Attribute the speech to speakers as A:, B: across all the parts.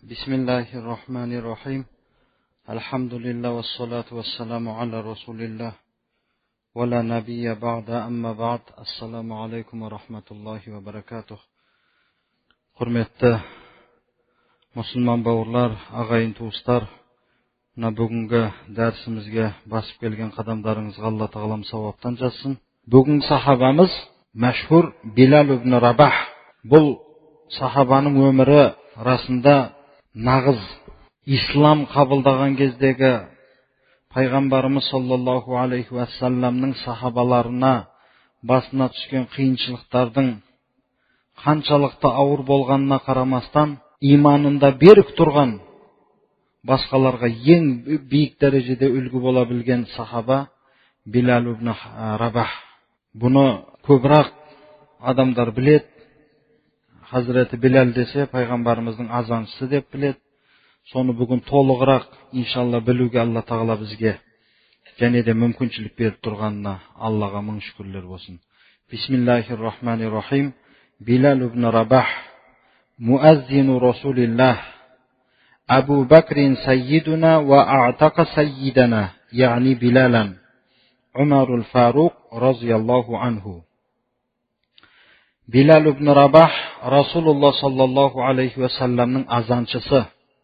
A: Bismillahirrahmanirrahim. Alhamdulillah wassalatu wassalamu ala rasulillah. Wa la nabiyya ba'da amma ba'd. Assalamu alaikum wa rahmatullahi wa barakatuh. Hurmetli musulmon bауырлар, ағайын туыстар, мына бүгінгі дәрісімізге басып келген қадамдарыңызға Алла тағалам сауаптан жазсын. Бүгінгі сахабамыз мәшһүр Билал ибн Рабах. Бұл сахабаның өмірі расында нағыз ислам қабылдаған кездегі пайғамбарымыз саллаллаху алейхи уассаламның сахабаларына басына түскен қиыншылықтардың қаншалықты ауыр болғанына қарамастан иманында берік тұрған, басқаларға ең биік дәрежеде үлгі бола білген сахаба Билал ибн Рабах. Бұны көбірек адамдар білет. Хазіреті Билал десе пайғамбарымыздың азаншысы деп білет. Соны бүгін толығырақ иншалла білуге Алла тағала бізге және де мүмкіншілік беріп тұрғанына Аллаға мың шүкірлер болсын. Бисмиллахиррахманиррахим. Билал ибн Рабах муаззину Расулиллах. Абу Бакрин саййидуна ва а'таqa саййидана, яғни Билалан. Умарул Фаруқ разияллаху анху. Билал ибн Рабах Расулуллах саллаллаху алейхи вассаламның азаншысы.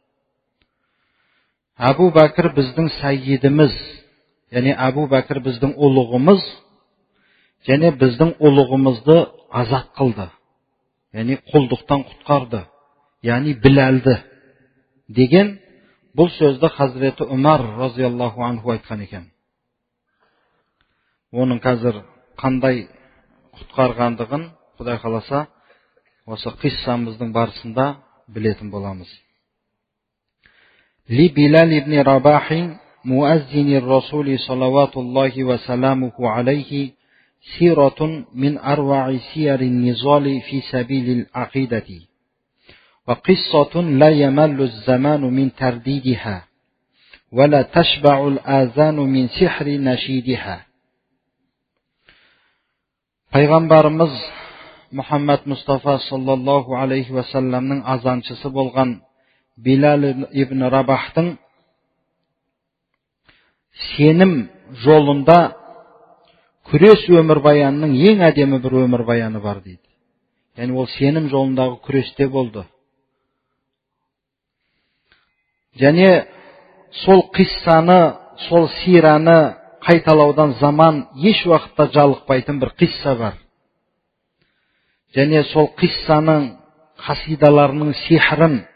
A: Абу Бәкір біздің саййидіміз, яғни Абу Бәкір біздің ұлығымыз, және біздің ұлығымызды азат қылды, яғни құлдықтан құтқарды, яғни Билалды деген бұл сөзді Хазіреті Умар разияллаху анху айтқан екен. Оның қазір қандай құтқарғандығын Құдай қаласа осы қиссамыздың барысында білетін боламыз. Ли Билал ибн Рабахин муаззинир Расули салаватуллахи ва саламуху алейхи сиратун мин арваи сиярин низали фи сабилил ақидати ва қиссатун ла ямаллу заману мин тардидиха ва ла ташбаул азану мин сихри нашидиха. Пайғамбарымыз Мұхаммад Мұстафа саллаллаху алейхи вассаламның азаншысы болған Билал ибн Рабахтың сенім жолында күрес өмірбаянының ең әдемі бір өмірбаяны бар дейді. Яғни ол сенім жолындағы күресте болды. Және сол қиссаны, сол сираны қайталаудан заман еш уақытта жалықпайтын бір қисса бар. Және сол қиссаның қасидаларының сихрын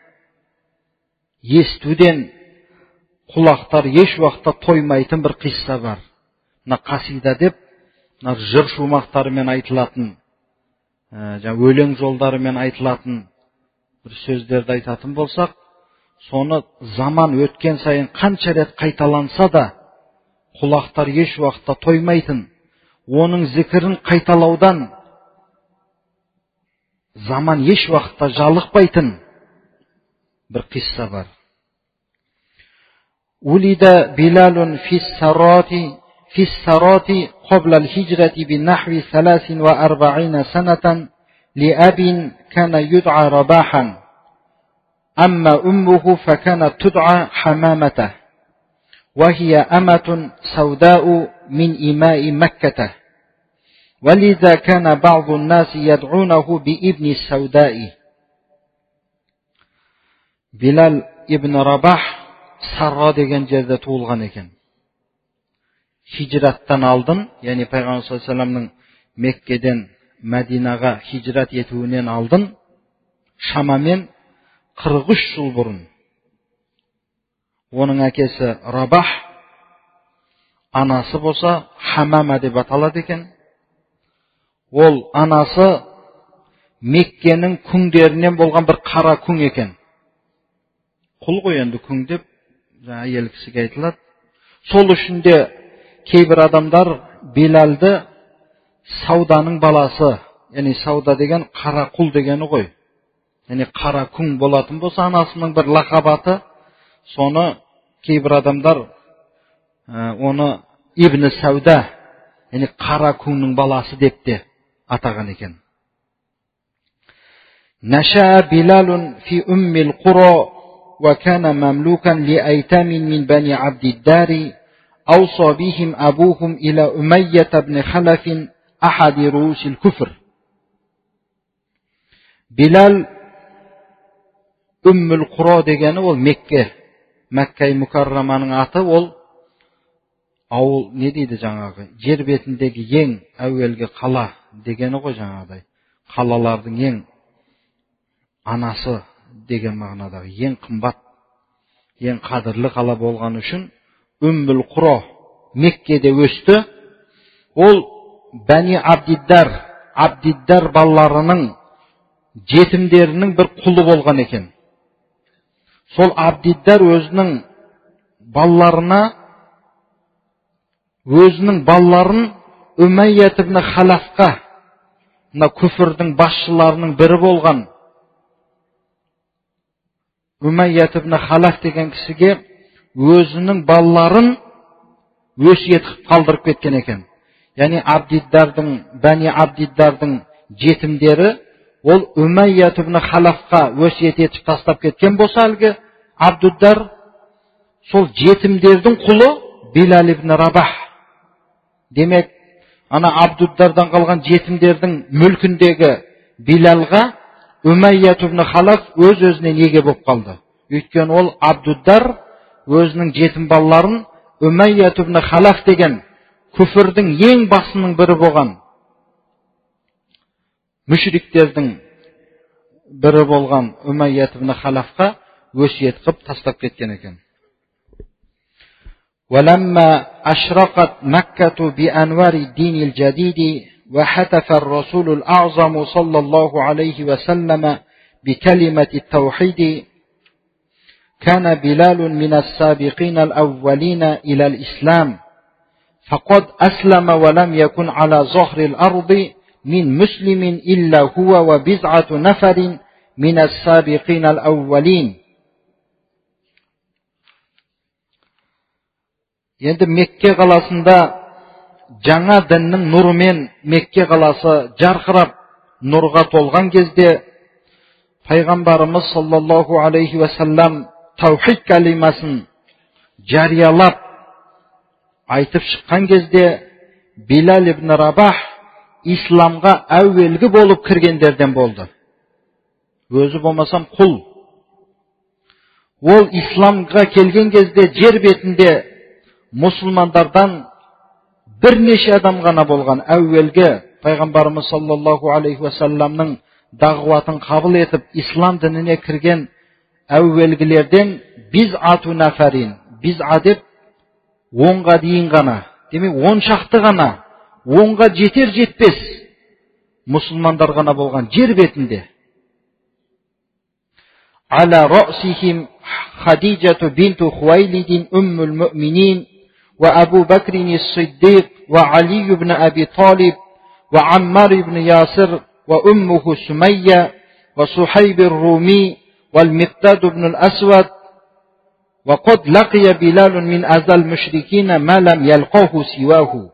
A: естуден құлақтар еш уақытта тоймайтын бір қисса бар. Мына қасида деп, мына жыр шумақтарымен айтылатын, өлең жолдарымен айтылатын бір сөздерді айтатын болсақ, соны заман өткен сайын қанша рет қайталанса да құлақтар еш уақытта тоймайтын, оның зікірін қайталаудан заман еш уақытта жалықпайтын бір қисса бар. Улида Билалун фиссарати қобла al-хиджрати би нахви 43 санатан ли абин кана юд'a Рабахан, амма уммуху факана tud'a Хамамата, ва хия аматун саудау мин имаи Макката. ولذا كان بعض الناس يدعونه بابن السوداء. Билал ибн Рабах Сарра деген жерде туылған екен. Хижраттан алдын, яғни пайғамбар саллаллаху алейхи вассаламның Меккеден Мәдинаға хижрат етуінен алдын, шамамен 43 жыл бұрын. Оның әкесі Рабах, анасы болса Хамама деп аталады екен. Ол анасы Меккенің күңдерінен болған бір қара күң екен. Құл ғой енді күң деп әйел кісіге айтылады. Сол үшін де кейбір адамдар Билалды сауданың баласы, яғни сауда деген қара құл дегені ғой. Яғни қара күң болатын болса анасының бір лақабаты, соны кейбір адамдар оны Ибн Сауда, яғни қара күңнің баласы деп те атаған екен. Наша Билалун фи уммил қуро وكان مملوكا لأيتام من بني عبد الدار أوصى بهم أبوهم إلى أمية بن خلف أحد رؤوس الكفر. Bilal Ümmül Qura degeni ol Mekke-i Mukarrama'nın atı ol ауыл не дейді жаңағы жер бетіндегі ең әуелгі қала дегені ғой жаңағыдай қалалардың ең анасы деген мағынадағы ең қымбат ең қадірлі қала болғаны үшін Үммүл Құра Меккеде өсті. Ол Бәни Абдиддар балаларының жетімдерінің бір құлы болған екен. Сол Абдиддар өзінің балаларын Үмәйят ибн Халафқа, мына күфірдің басшыларының бірі болған Үмәйят ибн Халаф деген кісіге өзінің балаларын өсиет қылып қалдырып кеткен екен. Яғни Бәни Абдиддардың жетімдері ол Үмәйят ибн Халафқа өсиет етіп тастап кеткен болса, әлгі Абдиддар сол жетімдердің құлы Билал ибн Рабах. Демек, ана Абдиддардан қалған жетімдердің мүлкіндегі Билалға Үмәйят ибн Халаф өз-өзіне неге болып қалды. Өйткені ол Абдиддар өзінің жетім балаларын Үмәйят ибн Халаф деген күфірдің ең басының бірі болған мүшриктердің бірі болған Үмәйят ибн Халафқа өсиет қылып тастап кеткен екен. ولما أشرقت مكة بأنوار الدين الجديد وهتف الرسول الأعظم صلى الله عليه وسلم بكلمة التوحيد كان بلال من السابقين الأولين إلى الإسلام فقد أسلم ولم يكن على ظهر الأرض من مسلم إلا هو وبضعة نفر من السابقين الأولين. Енді Мекке қаласында жаңа діннің нұрымен Мекке қаласы жарқырап нұрға толған кезде пайғамбарымыз саллаллаху алейхи вассалам таухид калимасын жариялап айтып шыққан кезде Билал ибн Рабах исламға әуелгі болып кіргендерден болды. Өзі болмасам құл. Ол исламға келген кезде жер бетінде мұсылмандардан бірнеше адам ғана болған. Әуелгі пайғамбарымыз саллаллаху алейхи вассаламның дағуатын қабыл етіп ислам дініне кірген әуелгілерден биз'ату нафарин, биз'a деп 10-ға дейін ғана, демек 10 шақты ғана, 10-ға жетер жетпес мұсылмандар ғана болған жер бетінде. Ала рa'сихим Хадиджату бинту Хуайлидин уммул муъминин وأبو بكر الصديق وعلي بن أبي طالب وعمار بن ياسر وأمه سمية وصحيب الرومي والمقداد بن الأسود وقد لقي بلال من أذى المشركين ما لم يلقاه سواه.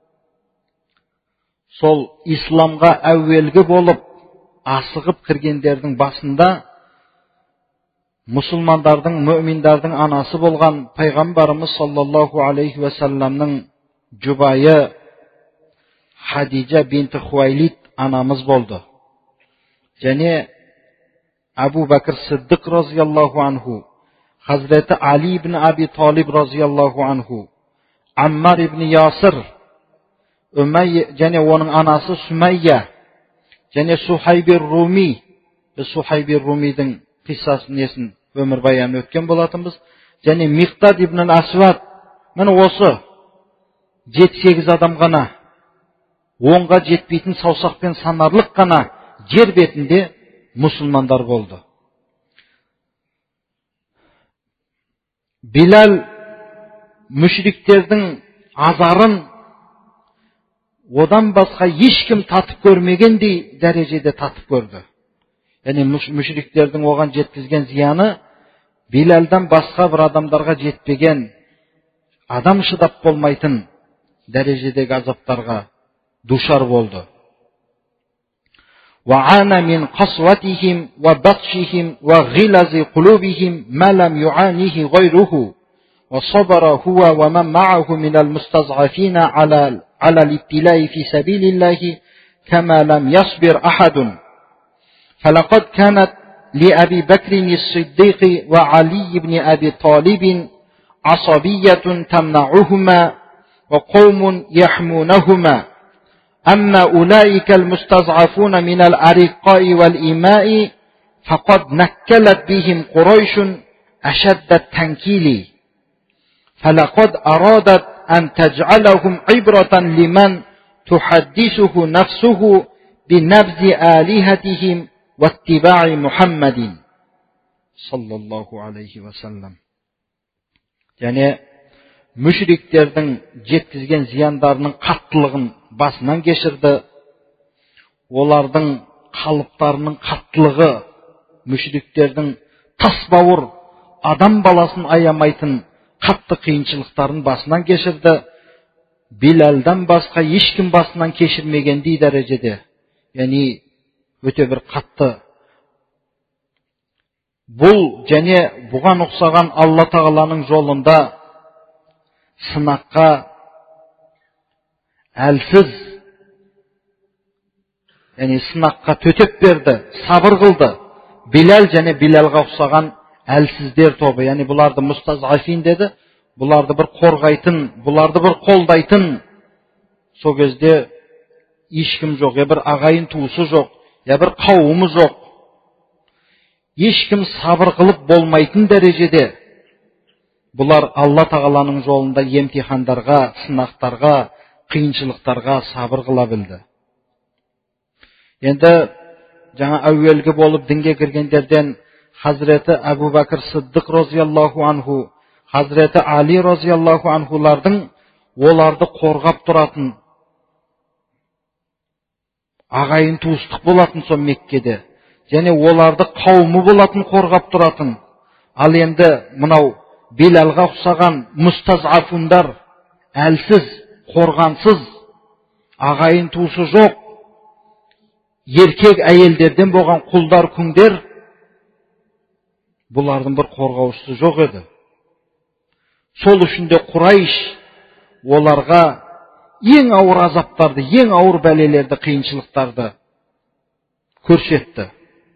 A: Сол исламға әуелгі болып асығып кіргендердің басында мұсылмандардың, мүминдардың анасы болған пайғамбарымыз саллаллаху алейхи вассаламның жұбайы Хадиджа бинті Хуайлид анамыз болды. Және Абу Бәкір Сиддиқ разияллаху анху, Хазреті Али ибн Аби Талиб разияллаху анху, Аммар ибн Ясир, және оның анасы Сүмәйя, және Сухайбир Руми, Сухайбир Румидің қиссасын несін өмір баяны өткен болатынбыз. Және Миқтад ибн Асвад, міне осы 7-8 адам ғана, 10-ға жетпейтін саусақпен санарлық ғана жер бетінде мұсылмандар болды. Билал мүшриктердің азарын одан басқа ешкім татып көрмегендей дәрежеде татып көрді. Яғни мүшриктердің оған жеткізген зияны Билалдан басқа бір адамдарға жетпеген, адам шыдап болмайтын дәрежедегі азаптарға душар болды. وعانى من قسوتهم وبطشهم وغلظ قلوبهم ما لم يعانيه غيره وصبر هو ومن معه من المستضعفين على الابتلاء في سبيل الله كما لم يصبر أحد فلقد كانت لأبي بكر الصديق وعلي بن أبي طالب عصبية تمنعهما وقوم يحمونهما أما أولئك المستضعفون من الأرقاء والإماء فقد نكلت بهم قريش أشد التنكيل فلقد أرادت أن تجعلهم عبرة لمن تحدثه نفسه بنبذ آلهتهم واتباع محمد صلى الله عليه وسلم. Yani müşriklerдің жеткізген зияндарының қаттылығын басынан кешірді. Олардың қалыптарының қаттылығы, müşrikтердің тасбауыр, адам баласын аямайтын қатты қиыншылықтарын басынан кешірді. Билалдан басқа ешкім басынан кешірмегендей дәрежеде. Yani өте бір қатты. Бұл және бұған ұқсаған Алла Тағаланың жолында сынаққа әлсіз, yani сынаққа төтеп берді, сабыр қылды. Билал және Билалға ұқсаған әлсіздер тобы, yani бұларды мустазафин деді, бұларды бір қорғайтын, бұларды бір қолдайтын. Сол кезде ешкім жоқ, я бір ағайын туысы жоқ, я бір қауымы жоқ. Ешкім сабыр қылып болмайтын дәрежеде бұлар Алла Тағаланың жолында емтихандарға, сынақтарға, қиыншылықтарға сабыр қыла білді. Енді жаңа әуелгі болып дінге кіргендерден Хазіреті Әбу Бәкір Сиддиқ розияллаху анху, Хазіреті Али розияллаху анхулардың оларды қорғап тұратын ағайын туыстық болатын сол Меккеде. Және оларды қауымы болатын қорғап тұратын. Ал енді мынау Билалға ұқсаған мустазафундар, әлсіз, қорғансыз, ағайын туысы жоқ, еркек әйелдерден болған құлдар күңдер, бұлардың бір қорғаушысы жоқ еді. Сол үшін де Құрайш оларға ең ауыр азаптарды, ең ауыр бәлелерді, қиыншылықтарды көрсетті.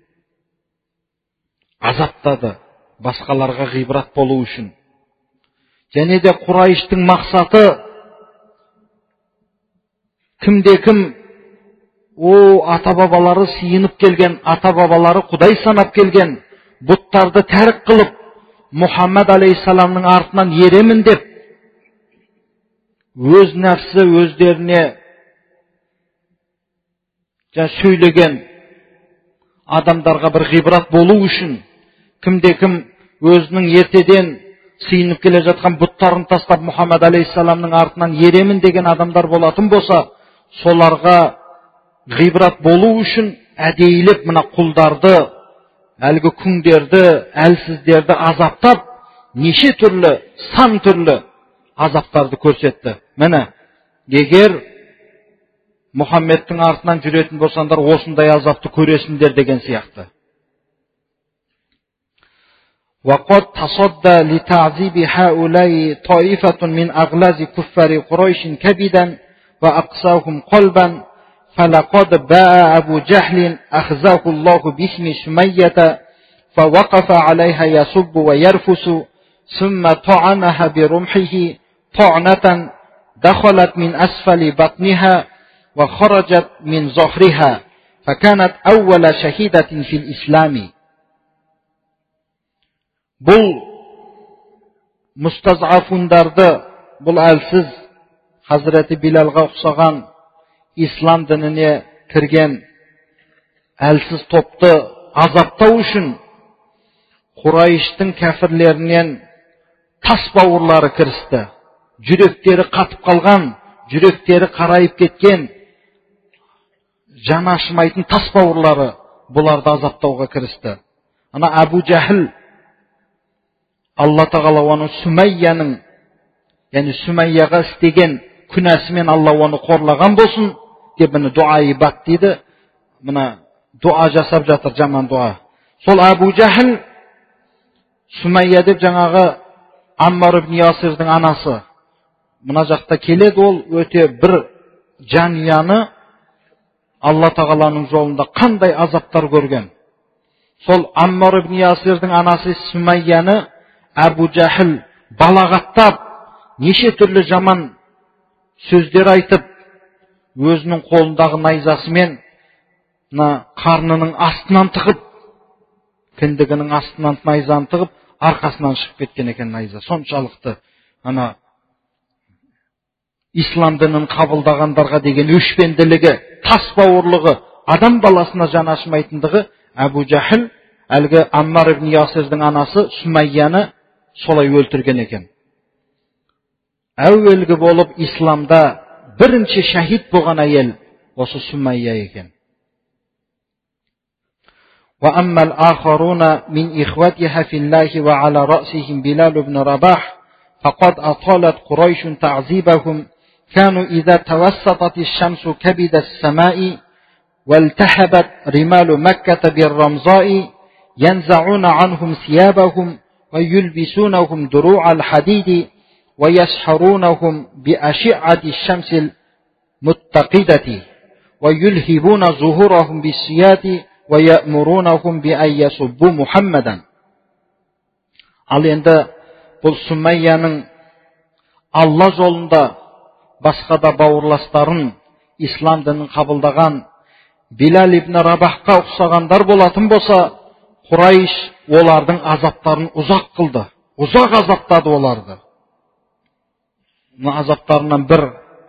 A: Азаптады, басқаларға ғибрат болу үшін. Және де Құрайштың мақсаты кімде-кім ата-бабалары сиынып келген, ата-бабалары құдай санап келген бұттарды тәрік қылып, Мұхаммад алейхиссаламның артынан еремін деп, өз нәпсі өздеріне сөйлеген адамдарға бір ғибрат болу үшін, кімде-кім өзінің ертеден сиынып келе жатқан бұттарын тастап Мұхаммад алейхиссаламның артынан еремін деген адамдар болатын болса, соларға ғибрат болу үшін әдейілеп мына құлдарды, әлгі күңдерді, әлсіздерді азаптап, неше түрлі, сан түрлі азаптарды көрсетті. Міне, егер Мұхаммедтің артынан жүретін болсаңдар, осындай азапты көресіңдер деген сияқты. وقد تصدى لتعذيب هؤلاء طائفة من أغلاظ كفار قريش كبدا وأقساهم قلبا فلقد باء أبو جهل أخزاه الله باسم سمية فوقف عليها يسب ويرفس ثم طعنها برمحه طعنة دخلت من أسفل بطنها وخرجت من ظهرها فكانت أول شهيدة في الإسلام. Бұл мұстазафундарды, бұл әлсіз Хазіреті Билалға ұқсаған ислам дініне кірген әлсіз топты азаптау үшін Құрайштың кәфірлерінен тас бауырлары кірісті. Жүректері қатып қалған, жүректері қарайып кеткен, жаны ашымайтын тас бауырлары бұларды азаптауға кірісті. Ана Абу Жахил, Алла Тағала оны Сүмәйяның, яғни Сүмәйяға істеген күнәсімен Алла оны қорлаған болсын деп, мұны дуа ибат дейді. Мұна дуа жасап жатыр, жаман дуа. Сол Абу Жахл, Сумайя деп жаңағы Аммар ибн Ясирдің анасы. Мына жақта келеді, ол өте бір жанұяны Алла тағаланың жолында қандай азаптар көрген. Сол Аммар ибн Ясирдің анасы Сумайяны Абу Жахл балағаттап, неше түрлі жаман сөздер айтып, өзінің қолындағы найзасымен қарнының астынан тығып, кіндігінің астынан найзаны тығып, арқасынан шығып кеткен екен найза. Соншалықты ислам дінін қабылдағандарға деген өшпенділігі, тас бауырлығы, адам баласына жан ашымайтындығы Абу Жахл әлгі Аммар ибн Ясирдің анасы Сумайяны солай өлтірген екен. Әуелгі болып исламда бірінші шахид болған әйел осы Сумайя екен. وأما الآخرون من إخوتها في الله وعلى رأسهم بلال بن رباح فقد أطالت قريش تعذيبهم كانوا إذا توسطت الشمس كبد السماء والتحبت رمال مكة بالرمضاء ينزعون عنهم ثيابهم ويلبسونهم دروع الحديد ويسحرونهم بأشعة الشمس المتقدة ويلهبون ظهورهم بالسياد ويأمرونهم بأن يسبوا محمدا. Ал енді бұл Сумайяның Алла жолында басқа да бауырластарын ислам дінін қабылдаған Билал ибн Рабахқа ұқсағандар болатын болса, Құрайш олардың азаптарын ұзақ қылды, ұзақ азаптады оларды. Азаптарынан бір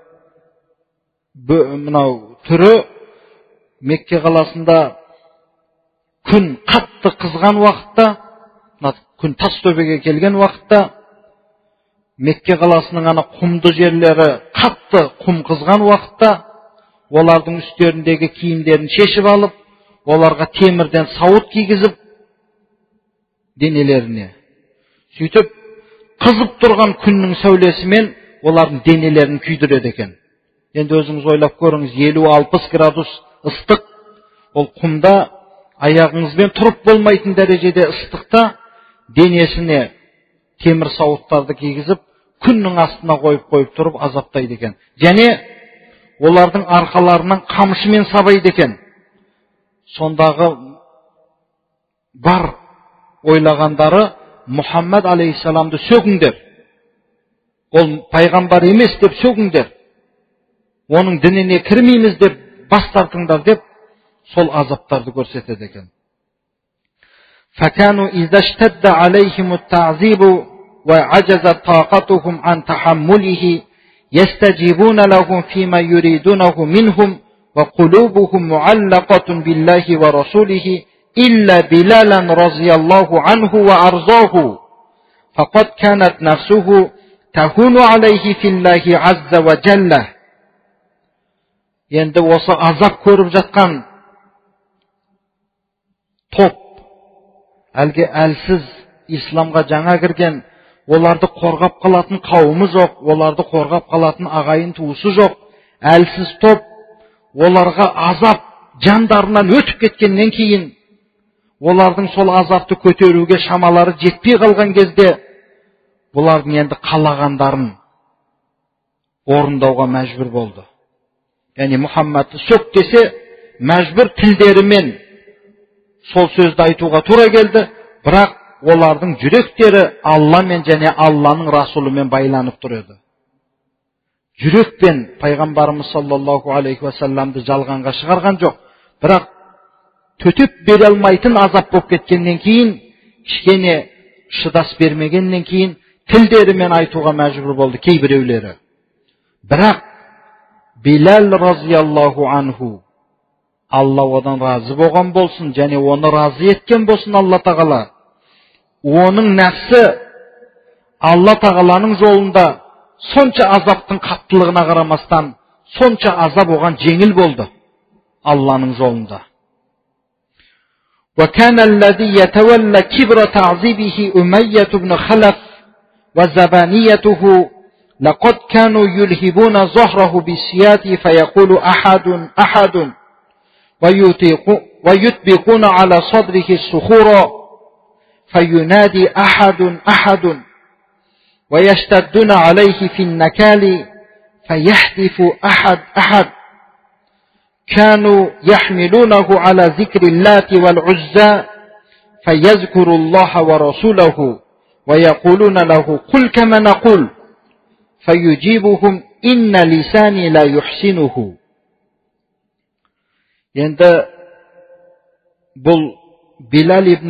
A: мынау түрі Мекке қаласында күн қатты қызған уақытта, күн тас төбеге келген уақытта, Мекке қаласының құмды жерлері қатты құм қызған уақытта, олардың үстеріндегі киімдерін шешіп алып, оларға темірден сауыт кигізіп денелеріне. Сөйтіп, қызып тұрған күннің сәулесімен олардың денелерін күйдіреді екен. Енді өзіңіз ойлап көріңіз, 50-60 градус ыстық, ол құмда аяғыңызбен тұрып болмайтын дәрежеде ыстықта денесіне темір сауыттарды кигізіп, күннің астына қойып тұрып азаптайды екен. Және олардың арқаларынан қамшымен сабайды екен. Сондағы бар ойлағандары Мұхаммад алейхиссаламды сөгіңдер. Ол пайғамбар емес деп сөгіңдер. Оның дініне кірмейміз деп бас тартыңдар деп сол азаптарды көрсетеді екен. فَكَانُوا إِذَا اشْتَدَّ عَلَيْهِمُ التَّعْذِيبُ وَعَجَزَتْ طَاقَتُهُمْ عَنْ تَحَمُّلِهِ يَسْتَجِيبُونَ لَهُمْ فِيمَا يُرِيدُونَهُ مِنْهُمْ وَقُلُوبُهُمْ مُعَلَّقَةٌ بِاللَّهِ وَرَسُولِهِ إِلَّا بِلَالًا رَضِيَ اللَّهُ عَنْهُ وَأَرْضَاهُ فَقَدْ كَانَتْ نَفْسُهُ تَهُونُ عَلَيْهِ فِي اللَّهِ عَزَّ وَجَلَّ. Енді осы азап көріп жатқан топ, әлгі әлсіз исламға жаңа кірген, оларды қорғап қалатын қауымы жоқ, оларды қорғап қалатын ағайын туысы жоқ, әлсіз топ, оларға азап жандарынан өтіп кеткеннен кейін, олардың сол азапты көтеруге шамалары жетпей қалған кезде, бұлардың енді қалағандарын орындауға мәжбүр болды. Яғни Мұхаммадты сөк десе, мәжбүр тілдерімен сол сөзді айтуға тура келді, бірақ олардың жүректері Алламен және Алланың Расулымен байланып тұр еді. Жүрекпен пайғамбарымыз саллаллаху алейхи уассаламды жалғанға шығарған жоқ, бірақ төтеп бере алмайтын азап болып кеткеннен кейін, кішкене шыдас бермегеннен кейін тілдерімен айтуға мәжбүр болды кейбіреулері. Бірақ Билал разияллаху анху, Алла одан разы болған болсын, және оны разы еткен болсын Алла тағала. Оның нәпсі Алла тағаланың жолында сонша азаптың қаттылығына қарамастан, сонша азап оған жеңіл болды Алланың жолында. وَكَانَ الَّذِي يَتَوَلَّ كِبْرَ تَعْذِيبِهِ أُمَيَّةُ بْنُ خَلَفٍ وَزَبَانِيَّتُهُ لقد كانوا يلهبون ظهره بالسياط فيقول أحد ويطبقون على صدره الصخور فينادي أحد أحد ويشتدون عليه في النكال فيحدث أحد أحد كانوا يحملونه على ذكر اللات والعزى فيذكر الله ورسوله ويقولون له قل كما نقول فيجيبهم إن لساني لا يحسنه. Енді бұл Билал ибн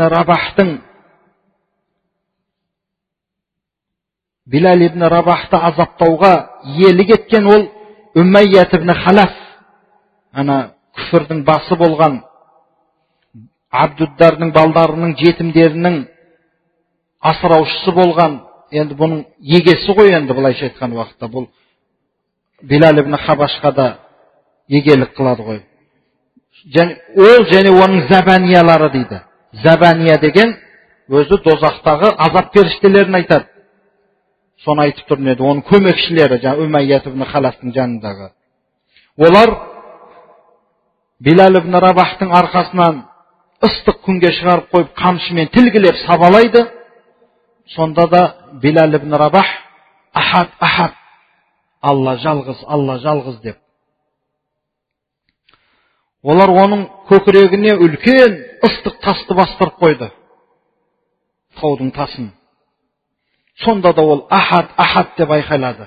A: Рабахты азаптауға иелік еткен ол Умайят ибн Халаф, ана күфірдің басы болған, Абдуддардың балдарының, жетімдерінің асыраушысы болған, енді бұның егесі ғой, енді былайша айтқан уақытта бұл Билал ибн Хабашқа да егелік қылады ғой. Ол және оның забаниялары дейді. Забания деген өзі дозақтағы азап періштелерін айтады. Соны айтып тұрын еді. Оның көмекшілері, Умайят ибн Халафтың жанындағы. Олар Билал ибн Рабахтың арқасынан ыстық күнге шығарып қойып, қамшымен тілгілеп сабалайды. Сонда да Билал ибн Рабах ахад, ахад, Алла жалғыз деп. Олар оның көкірегіне үлкен ыстық тасты бастырып қойды. Таудың тасын. Сонда да ол ахад, ахад деп айқайлады.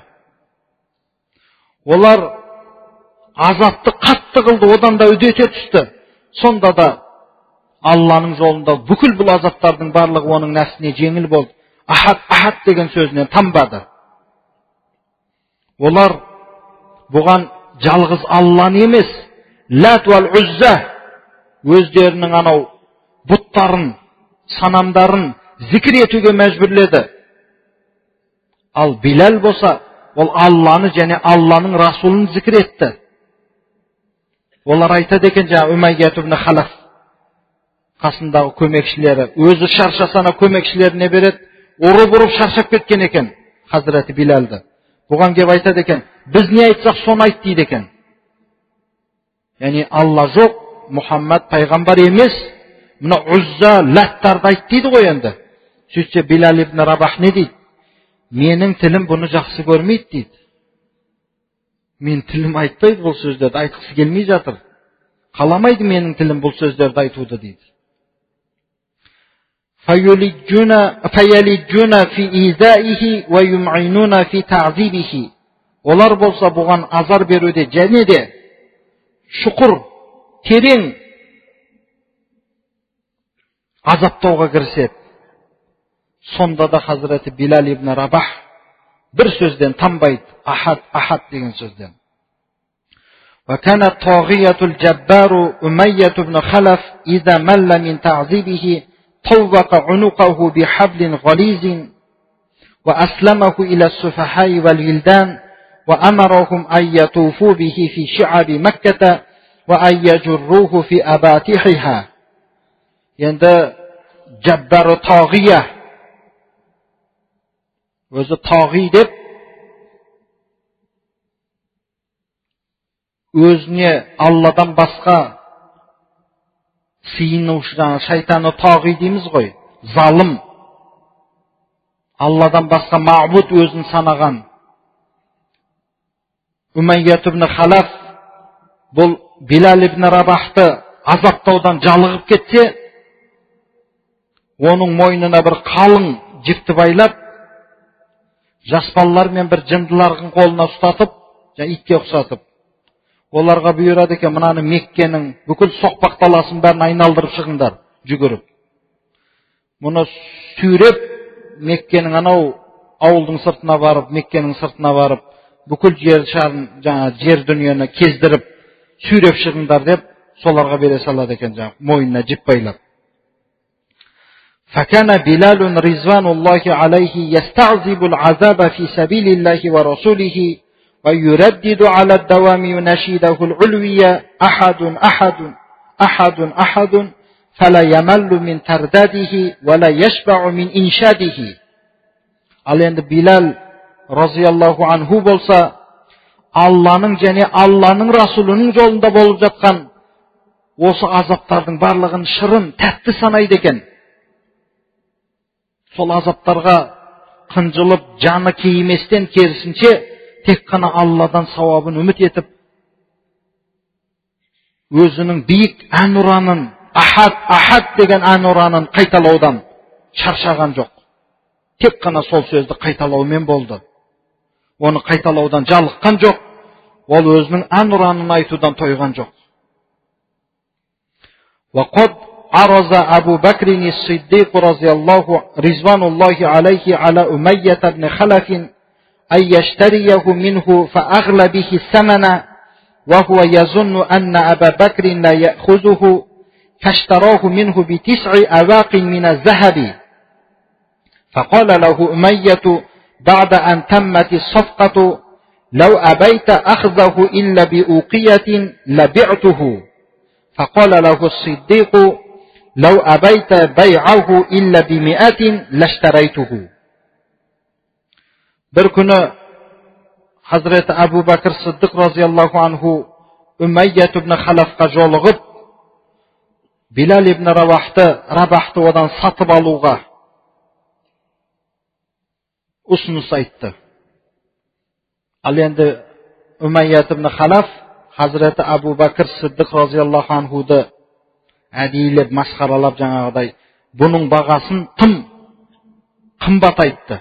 A: Олар азапты қатты қылды, одан да үдете түсті. Сонда да Алланың жолында бүкіл бұл азаптардың барлығы оның нәпсіне жеңіл болды. Ахад, ахад деген сөзінен танбады. Олар бұған жалғыз Алланы емес, Лат вал Үзза өздерінің анау бұттарын, санамдарын зікір етуге мәжбүрледі. Ал Билал болса, ол Алланы және Алланың Расулын зікір етті. Олар айтады екен, Умайят ибн Халаф қасындағы көмекшілері, өзі шаршасана көмекшілеріне береді, ұрып шаршап кеткен екен Хазіреті Билалды. Бұған кеп айтады екен, біз не айтсақ соны айт дейді екен. Яғни Алла жоқ, Мұхаммад пайғамбар емес, мына Үзза, Латтарды айт дейді ғой енді. Сөйтсе Билал ибн Рабах не дейді? Менің тілім бұны жақсы көрмейді дейді. Мен тілім айтпайды бұл сөздерді, айтқысы келмей жатыр. Қаламайды менің тілім бұл сөздерді айтуды дейді. فَيَلِجُّنَ فِي إِيذَائِهِ وَيُمْعِنُونَ فِي تَعْذِيبِهِ. Олар болса бұған азар беруде және де шұқыр, терең азаптауға кіріседі. Сонда да Хазіреті Билал ибн Рабах бір сөзден танбайды, ахад, ахад деген сөзден. وَكَانَ الطَّاغِيَةُ الْجَبَّارُ أُمَيَّةُ بْنُ خَلَفَ إِذَا مَلَّ مِنْ تَعْذِيبِهِ طوق عنقه بحبل غليظ وأسلمه إلى السفهاء والولدان وأمرهم أن يطوفوا به في شعب مكة وأن يجروه في أباطحها. يعني جبار طاغية өзі тағи деп өзіне Алладан басқа сиынушы, шайтаны тағи дейміз ғой, залым, Алладан басқа мағбуд өзін санаған Умайят ибн Халаф бұл Билал ибн Рабахты азаптаудан жалығып кетсе, оның мойнына бір қалың жіпті байлап, жас балалар мен бір жындылардың қолына ұстатып, итке ұқсатып, оларға бұйырады екен, мынаны Меккенің бүкіл соқпақ даласын бәрін айналдырып шығыңдар, жүгіріп. Мұны сүйреп, Меккенің анау ауылдың сыртына барып, Меккенің сыртына барып, бүкіл жер шарын, жер дүниені кездіріп, сүйреп шығыңдар деп, соларға бере салады екен, мойнына жіп байлап. فكان بلال رضوان الله عليه يستعذب العذاب في سبيل الله ورسوله ويردد على الدوام يناشده العلوية أحد أحد أحد أحد فلا يمل من ترداده ولا يشبع من إنشاده. Ал енді Билал разияллаху анху болса, Алланың және Алланың Расулының жолында болып жатқан осы азаптардың барлығын шырын, тәтті санайды екен. Сол азаптарға қынжылып, жаны кейіместен, керісінше тек қана Алладан сауабын үміт етіп, өзінің биік әнұранын, ахад деген әнұранын қайталаудан шаршаған жоқ. Тек қана сол сөзді қайталаумен болды. Оны қайталаудан жалыққан жоқ. Ол өзінің әнұранын айтудан тойған жоқ. وقد عرض أبو بكر الصديق رضوان الله عليه على أمية بن خلف أن يشتريه منه فأغلى به الثمن وهو يظن أن أبا بكر لا يأخذه فاشتراه منه ب9 أواق من الذهب فقال له أمية بعد أن تمت الصفقة لو أبيت أخذه إلا بأوقية لبعته فقال له الصديق لو أبيت بيعه إلا ب100 لاشتريته. Bir күні Hazreti Abu Bakr Sıddık razıyallahu anhu Ümeyyet ibn Халафқа жолығып, Bilal ibn Рабахты одан сатып алуға ұсыныс айтты. Ал енді Үмәйят ibn Халаф Hazreti Abu Bakr Sıddık razıyallahu anhuды әдейілеп, масқаралап жаңағыдай бұның бағасын тым қымбат айтты.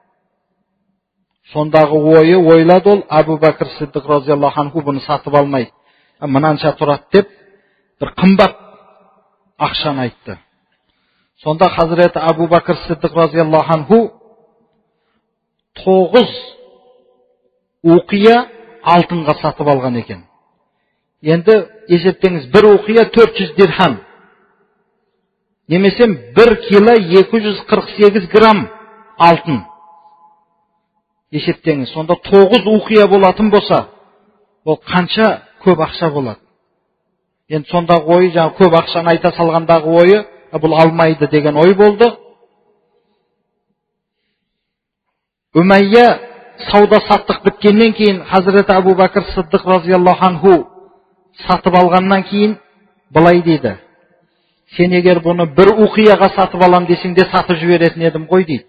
A: Сондағы ойлады ол, Абу Бәкір Сиддиқ разıyallahu анху бұны сатып алмайды. Мынанша тұрады деп, бір қымбат ақшаны айтты. Сонда Hazreti Abu Bakr Sıddık razıyallahu anhu 9 уқия алтынға сатып алған екен. Енді есептеңіз, бір уқия 400 дирхам. Немесе 1 кило 248 грамм алтын. Есептеңіз, сонда 9 уқия болатын болса, ол қанша көп ақша болады. Енді сондағы ойы, жаңа көп ақшаны айта салғандағы ойы, бұл алмайды деген ой болды. Үмәйя сауда саттық біткеннен кейін Hazreti Abu Bakr Sıddık разıyallahu anhu сатып алғаннан кейін былай дейді: сен егер бұны 1 уқияға сатып алам десең де сатып жіберетін едім ғой дейді.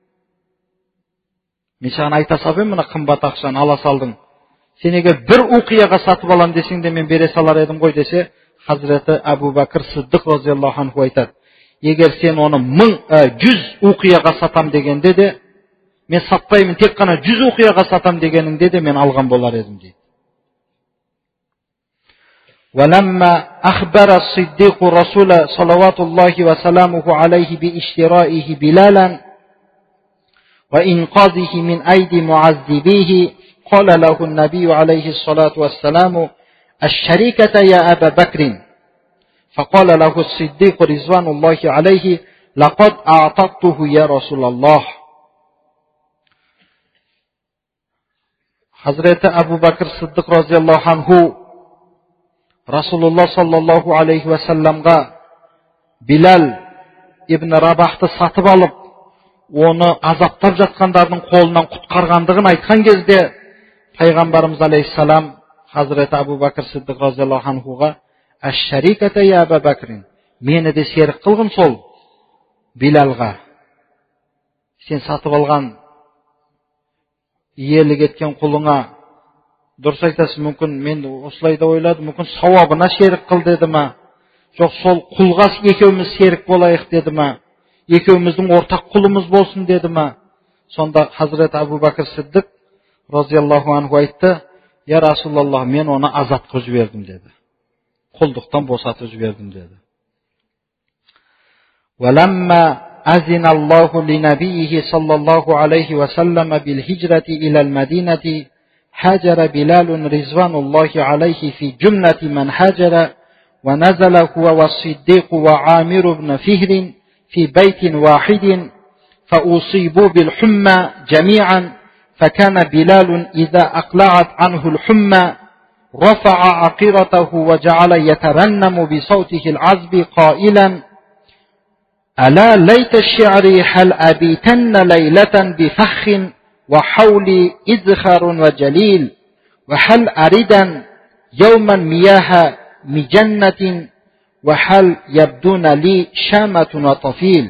A: Мен саған айта салам, мына қымбат ақшаны ала салдың. Сен егер 1 уқияға сатып алам десең де мен бере салар едім ғой десе, Hazreti Abu Bakr Sıddık разıyallahu anhu айтады: егер сен оны 100 уқияға сатам дегенде де, мен сатпаймын, тек қана 100 уқияға сатам дегеніңде де мен алған болар едім дейді. وَلَمَّا أَخْبَرَ الصِّدِّيقُ رَسُولَ صلوات الله وسلامه عليه بِإِشْتِرَائِهِ بِلَالًا وَإِنْقَاذِهِ مِنْ أَيْدِ مُعَذِّبِيهِ قال له النبي عليه الصلاة والسلام الشريكة يا أبا بكر فقال له الصديق رضوان الله عليه لقد أعطته يا رسول الله. Hazreti Abu Bakr Sıddık razıyallahu anhu Rasulullah sallallahu aleyhi ve sellem'ga Bilal ibn Rabahты сатып алып, оны азаптап жатқандардың қолынан құтқарғандығын айтқан кезде, Пайғамбарымыз алейхиссалам Hazreti Abu Bakr Sıddık разıyallahu anhuға «Әш-шариката я Аба Бәкрин, мені де серік қылғын сол Билалға. Сен сатып алған иелік еткен құлыңа, дұрыс айтасың, мүмкін мен осылай да ойладым, мүмкін сауабына серік қыл деді ма, жоқ сол құлға екеуміз серік болайық деді ма, екеуміздің ортақ құлымыз болсын деді ма. Сонда Hazreti Abu Bakr Sıddık разıyallahu anhu айтты: я Расулаллах, мен оны азат қылып жібердім деді, құлдықтан босатып жібердім деді. وَلَمَّا أذن الله لنبيه صلى الله عليه وسلم بالهجرة إلى المدينة هاجر بلال رضوان الله عليه في جملة من هاجر ونزل هو والصديق وعامر بن فهر في بيت واحد فأصيبوا بالحمى جميعا فكان بلال إذا أقلعت عنه الحمى رفع عقيرته وجعل يترنم بصوته العذب قائلا ألا ليت الشعر هل أبيتن ليلة بفخ وحولي إذخر وجليل وهل أردا يوما مياه مجنة
B: وهل يبدون لي شامة وطفيل.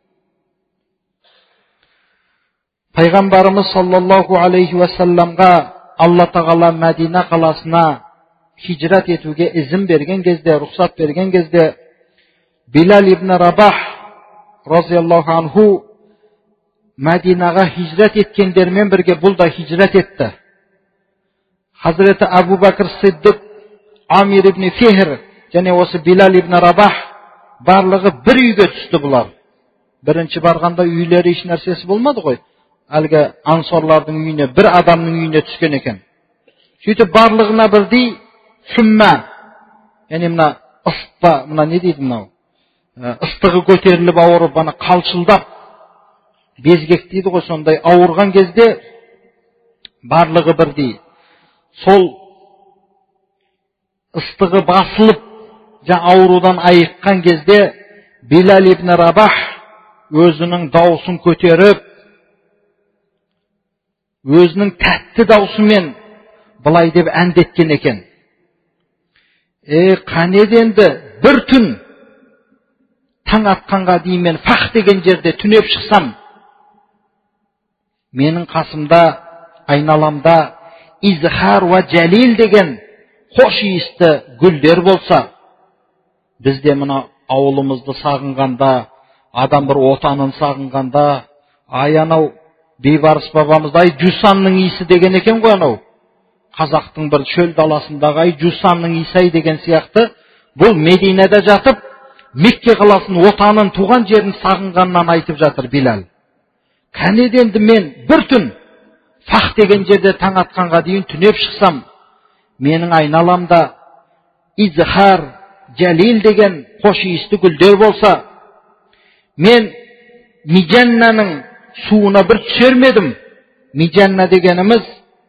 B: Пайғамбарымыз саллаллаху алейхи уассаламға Алла тағала Мәдина қаласына хижрат етуге izin берген кезде, рұқсат берген кезде, Билал ибн Рабах разияллаху анху Мәдинаға хижрат еткендермен бірге бұл да хижрат етті. Хазіреті Абу Бәкір Сиддиқ, Амир ибн Фихр және осы Билал ибн Рабах барлығы бір үйге түсті бұлар. Бірінші барғанда үйлері еш нәрсесі болмады ғой. Әлгі ансорлардың үйіне, бір адамның үйіне түскен екен. Сөйтіп барлығына бірдей хүмма, яғни мына ыстыққа, мына не дейді мынау? Ыстығы көтеріліп ауырып, бана қалшылдап, безгек дейді ғой, сондай ауырған кезде барлығы бірдей. Сол ыстығы басылып, аурудан айыққан кезде Билал ибн Рабах өзінің даусын көтеріп, өзінің тәтті даусымен былай деп әндеткен екен. Қанеді енді бір түн таң атқанға дейін мен фах деген жерде түнеп шықсам, менің қасымда, айналамда изхар ва жәлил деген хош иісті гүлдер болса, бізде мына ауылымызды сағынғанда, адам бір отанын сағынғанда, ай анау бейбарыс бабамызда ай жусанның иісі деген екен ғой анау. Қазақтың бір шөл даласындағы ай жусанның иісі деген сияқты, бұл Мединеде жатып, Мекке қаласын, отанын, туған жерін сағынғаннан айтып жатыр Билал. Кәнеді енді мен бір түн фах деген жерде таң атқанға дейін түнеп шықсам, менің айналамда изхар, жәлил деген хош иісті гүлдер болса, мен Мижаннаның суына бір түсер медім. Мижанна дегеніміз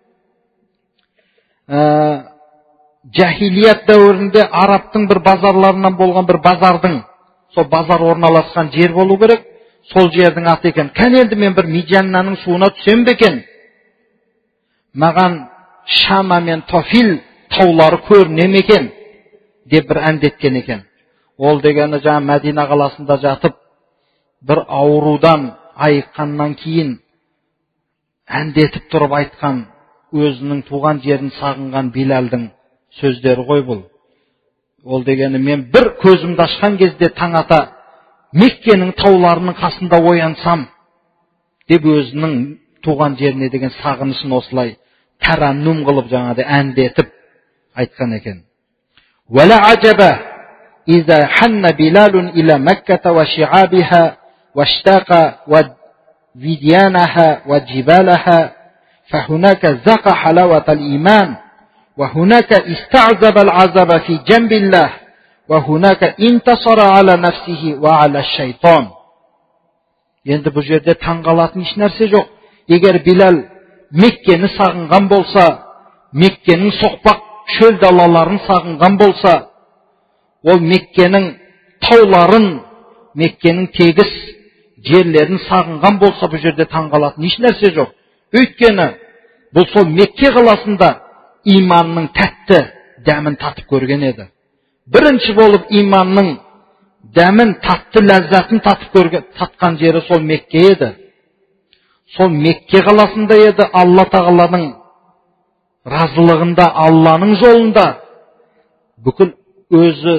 B: жахилият дәуірінде арабтың бір базарларынан болған бір базардың, сол базар орналасқан жер болу керек, сол жердің аты екен. Кәне енді мен бір Мижаннаның суына түсем бе екен? Маған Шама мен Тофил таулары көріне ме екен? Деп бір әндеткен екен. Ол дегені жаңа Мәдина қаласында жатып, бір аурудан айыққаннан кейін әндетіп тұрып айтқан, өзінің туған жерін сағынған Билалдың сөздері ғой бұл. Ол дегені мен бір көзімді ашқан кезде таң ата Меккенің тауларының қасында оянсам, деп өзінің туған жеріне деген сағынышын осылай тараннум қылып жаңағыдай әндетіп айтқан екен. ولا عجب إذا حن بلال إلى مكة وشعابها واشتاق وديانها وجبالها فهناك ذاق حلاوة الإيمان وهناك استعذب العذاب في جنب الله وهناك انتصر على نفسه وعلى الشيطان. Енді бұл жерде таңғалатын еш нәрсе жоқ. Егер Билал Меккені сағынған болса, Меккенің соқпақ шөл далаларын сағынған болса, ол Меккенің тауларын, Меккенің тегіс жерлерін сағынған болса, бұл жерде таңғалатын еш нәрсе жоқ. Өйткені бұл сол Мекке қаласында иманның тәтті дәмін татып көрген еді. Бірінші болып иманның дәмін, татты ләззатын татқан жері сол Мекке еді. Сол Мекке қаласында еді Алла тағаланың разылығында, Алланың жолында бүкіл өзі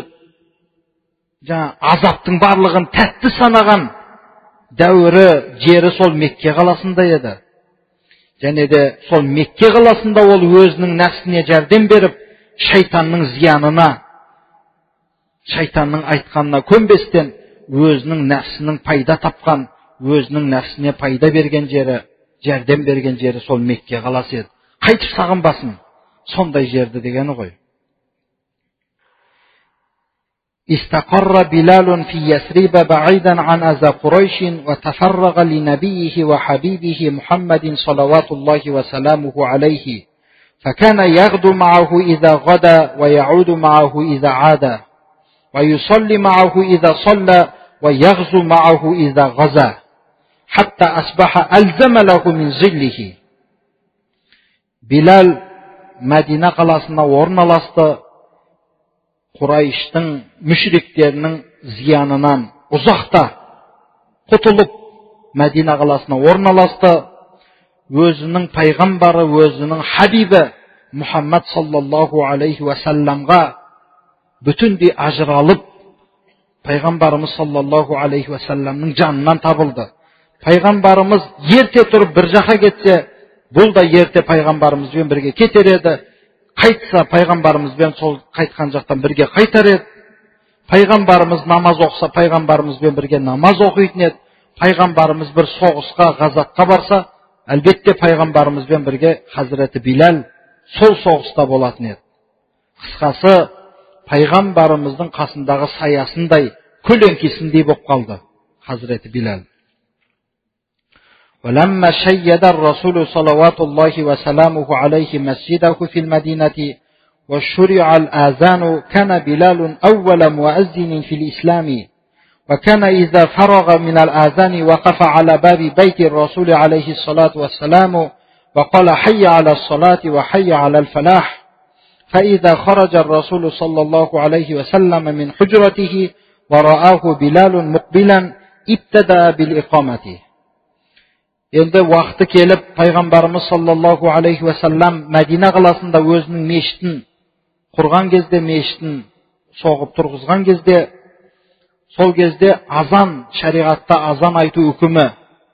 B: азаптың барлығын тәтті санаған дәуірі, жері сол Мекке қаласында еді. Және де сол Мекке қаласында ол өзінің нәпсіне жәрдем беріп, шайтанның зиянына, шайтанның айтқанына көнбестен, өзінің нәпсінің пайда тапқан, өзінің нәпсіне пайда берген жері, жәрдем берген жері сол Мекке қаласы еді. Қайтып сағынбасын, сондай жерді дегені ғой. استقر بلال في يثرب بعيدا عن أذى قريش وتفرغ لنبيه وحبيبه محمد صلوات الله وسلامه عليه فكان يغدو معه إذا غدا ويعود معه إذا عاد ويصلي معه إذا صلى ويغزو معه إذا غزا حتى أصبح ألزم له من ظله. Билал Мәдина қаласына орналасты. Qurayş'tың müşriklerinin ziyanынан ұзақта құтылып Мәдина қаласына орналасты. Өзінің пайғамбары, өзінің хабибі Мұхаммад саллаллаху алейхи уассаламға бүтіндей ажыралып, пайғамбарымыз саллаллаху алейхи уассаламның жанынан табылды. Пайғамбарымыз ерте тұрып бір жаққа кетсе, бұл да ерте пайғамбарымызбен бірге кетер еді. Қайтса, пайғамбарымызбен сол қайтқан жақтан бірге қайтар еді. Пайғамбарымыз намаз оқыса, пайғамбарымызбен бірге намаз оқитын еді. Пайғамбарымыз бір соғысқа, ғазатқа барса, әлбетте пайғамбарымызбен бірге Хазіреті Билал сол соғыста болатын еді. Қысқасы, пайғамбарымыздың қасындағы саясындай, көлеңкесіндей болып қалды Хазіреті Билал. ولما شيد الرسول صلوات الله وسلامه عليه مسجده في المدينة وشرع الآذان كان بلال أول مؤذن في الإسلام وكان إذا فرغ من الآذان وقف على باب بيت الرسول عليه الصلاة والسلام وقال حي على الصلاة وحي على الفلاح فإذا خرج الرسول صلى الله عليه وسلم من حجرته ورآه بلال مقبلا ابتدأ بالإقامة. Енді уақыты келіп, пайғамбарымыз саллаллаху алейхи уассалам Мәдина қаласында өзінің мешітін құрған кезде, мешітін соғып тұрғызған кезде, сол кезде азан, шариғатта азан айту үкімі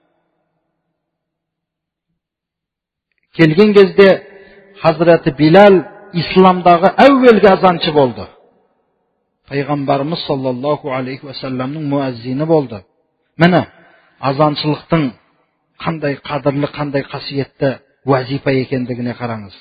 B: келген кезде Хазіреті Билал исламдағы әуелгі азаншы болды. Пайғамбарымыз саллаллаху алейхи уассаламның муаззини болды. Міне азаншылықтың қандай қадірлі, қандай қасиетті уазифа екендігіне қараңыз.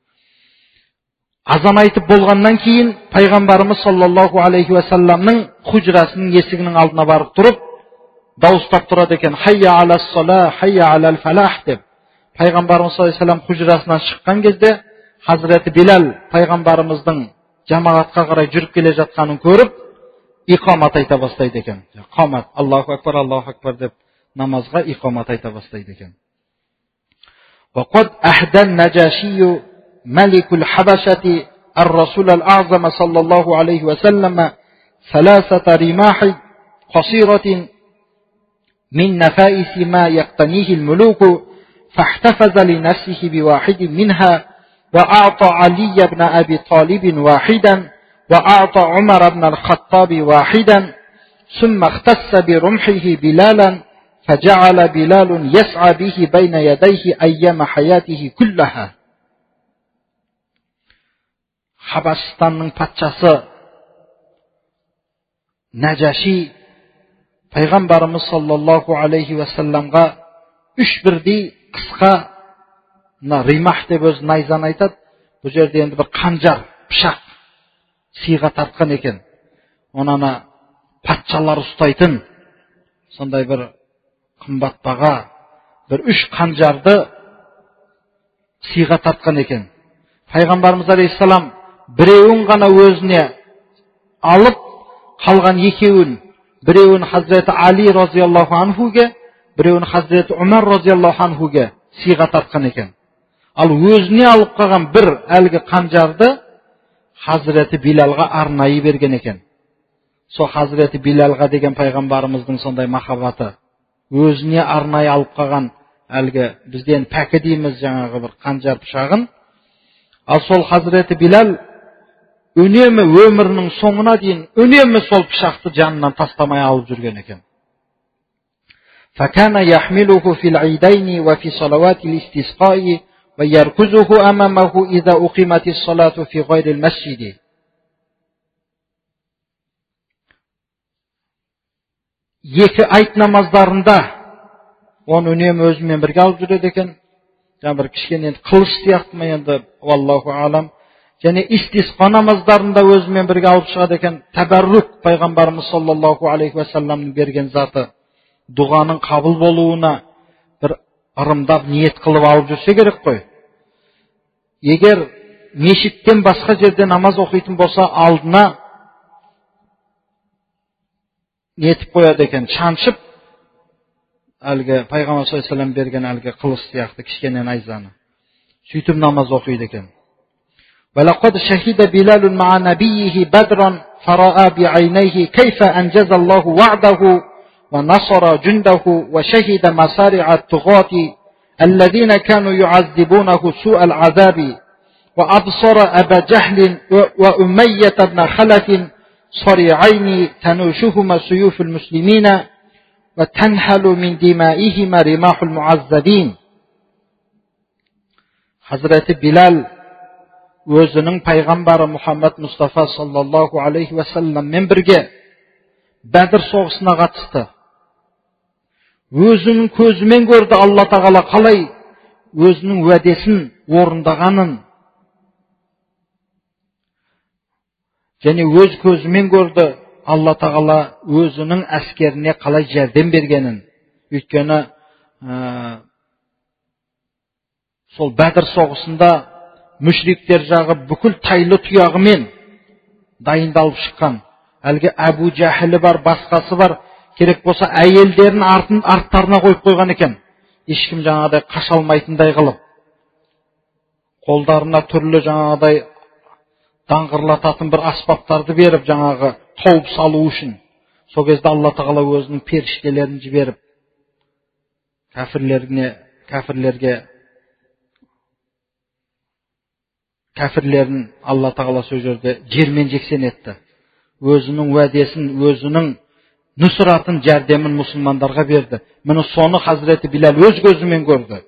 B: Азан айтып болғаннан кейін пайғамбарымыз саллаллаху алейхи уассаламның хужрасының есігінің алдына барып тұрып, дауыстап тұрады екен: "Хайя алас-сала, хайя алал-фалах" деп. Пайғамбарымыз саллаллаху алейхи уассалам хужрасынан шыққан кезде Хазіреті Билал пайғамбарымыздың жамағатқа қарай жүріп келе жатқанын көріп, иқамат айта бастайды екен. Қамат, Аллаху акбар деп намазға иқамат айта бастайды екен. وقد أهدى النجاشي ملك الحبشة الرسول الأعظم صلى الله عليه وسلم 3 رماح قصيرة من نفائس ما يقتنيه الملوك فاحتفظ لنفسه بواحد منها وأعطى علي بن أبي طالب واحدا وأعطى عمر بن الخطاب واحدا ثم اختص برمحه بلالا فجعل بلال يسعى به بين يديه أيام حياته كلها. Хабашстанның патшасы Нәжаши пайғамбарымыз саллаллаху алейхи уассаламға 3 бірдей қысқа римах деп өз найзаны айтады. Бұл жерде енді бір қанжар, пышақ сыйға тартқан екен. Онаны патшалар ұстайтын сондай бір қымбат баға бір 3 қанжарды сыйға тартқан екен. Пайғамбарымыз алейхиссалам біреуін ғана өзіне алып, қалған екеуін, біреуін Хазіреті Али разияллаху анхуге, біреуін Хазіреті Умар разияллаху анхуге сыйға тартқан екен. Ал өзіне алып қалған бір әлгі қанжарды Хазіреті Билалға арнайы берген екен. Со Хазіреті Билалға деген пайғамбарымыздың сондай махаббаты. Өзіне арнайы алып қалған әлгі бізден пәкі дейміз жаңағы бір қанжар пышағын. Ал сол Хазіреті Билал үнемі өмірінің соңына дейін үнемі сол пышақты жанынан тастамай алып жүрген екен. فكان يحمله في العيدين وفي صلوات الاستسقاء ويركزه أمامه إذا أقيمت الصلاة في غير المسجد. Екі айт намаздарында оны үнемі өзімен бірге алып жүреді екен. Жаңа бір кішкене қылыш сияқты ма енді, валлаху алам. Және истисқа намаздарында өзімен бірге алып шығады екен. Тәбәррук пайғамбарымыз саллаллаху алейхи уассаламның берген заты. Дұғаның қабыл болуына бір ырымдап ниет қылып алып жүрсе керек қой. Егер мешіттен басқа жерде намаз оқитын болса, алдына нетіп қояды екен, шаншып, әлгі пайғамбар саллаллаху алейхи уассалам берген әлгі қылыш сияқты кішкене найзаны. Сөйтіп намаз оқиды екен. ولقد شهد بلال مع نبيه بدرا فرأى بعينيه كيف أنجز الله وعده ونصر جنده وشهد مسارع الطغاة الذين كانوا يعذبونه سوء العذاب وأبصر أبا جهل وأمية بن خلف صريعين تنوشهما سيوف المسلمين وتنهل من دمائهما رماح المعذبين. Hazreti Bilal өзінің пайғамбары Мұхаммад Мұстафа саллаллаху алейхи ва салламмен бірге Бәдір соғысына қатысты. Өзінің көзімен көрді Алла тағала қалай өзінің уәдесін орындағанын, және өз көзімен көрді Алла тағала өзінің әскеріне қалай жәрдем бергенін. Өйткені сол Бәдір соғысында мүшриктер жағы бүкіл тайлы тұяғымен дайындалып шыққан. Әлгі Әбу Жәһілі бар, басқасы бар, керек болса әйелдерін арттарына қойып қойған екен. Ешкім жаңағыдай қаша алмайтындай қылып. Қолдарына түрлі жаңағыдай даңғырлататын бір аспаптарды беріп, жаңағы тауып салу үшін. Сол кезде Алла тағала өзінің періштелерін жіберіп, кәфірлерін Алла тағала сол жерде жермен жексен етті. Өзінің уәдесін, өзінің нұсратын, жәрдемін мұсылмандарға берді. Мұны соны Хазіреті Билал өз көзімен көрді.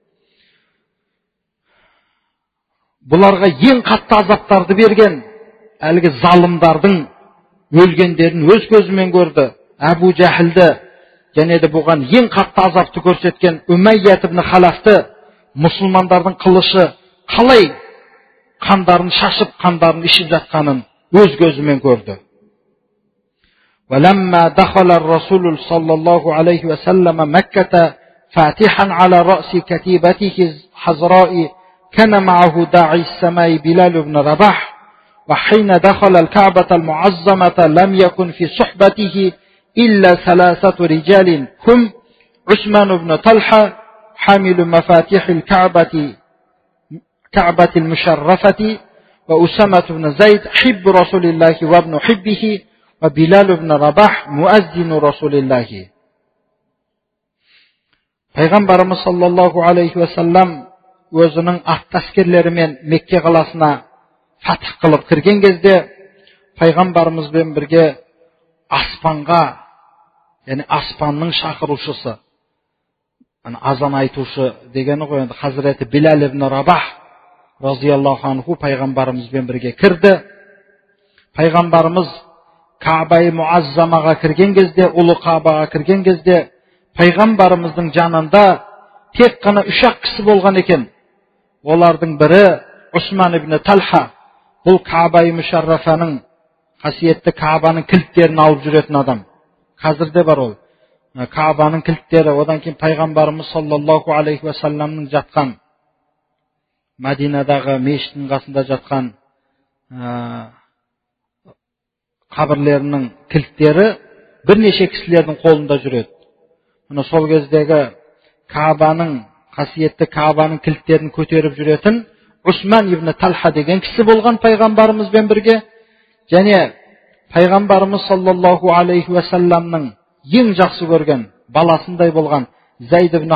B: Бұларға ең қатты азаптарды берген әлгі залымдардың өлгендерін өз көзімен көрді. Әбу Жәһілді, және де бұған ең қатты азапты көрсеткен Умайят ибн Халафты мұсылмандардың қылышы қалай қандарын шашып, қандарын ішіп жатқанын өз көзімен көрді. ولما دخل الرسول صلى الله عليه وسلم مكة فاتحا على رأس كتيبته الحزراء كان معه داعي السماء بلال بن رباح وحين دخل الكعبة المعظمة لم يكن في صحبته إلا 3 رجال هم عثمان بن طلحة حامل مفاتيح كعبة المشرفة وأسامة بن زيد حب رسول الله وابن حبه وبلال بن رباح مؤذن رسول الله. Пайғамбарымыз саллаллаху алейхи ва саллам өзінің ат-әскерлерімен Мекке қаласына фатх қылып кірген кезде пайғамбарымызбен бірге аспанға, яғни аспанның шақырушысы, азан айтушы дегені ғой, енді Хазіреті Билал ибн Рабах разияллаху анху пайғамбарымызбен бірге кірді. Пайғамбарымыз Каба-и Муаззамаға кірген кезде, ұлы Кабаға кірген кезде пайғамбарымыздың жанында тек қана 3 кісі болған екен. Олардың бірі Усман ибн Талха, бұл Каба-и Мушаррафаның, қасиетті Кабаның кілттерін алып жүретін адам. Қазір де бар ол. Кабаның кілттері, одан кейін пайғамбарымыз саллаллаху алейхи ва салламның жатқан Мәдинадағы мешіттің қасында жатқан қабірлерінің кілттері бірнеше кісілердің қолында жүреді. Мұны сол кездегі Кабаның, қасиетті Кабаның кілттерін көтеріп жүретін Усман ибн Талха деген кісі болған пайғамбарымызбен бірге, және пайғамбарымыз саллаллаху алейхи ва салламның ең жақсы көрген баласындай болған Зайд ибн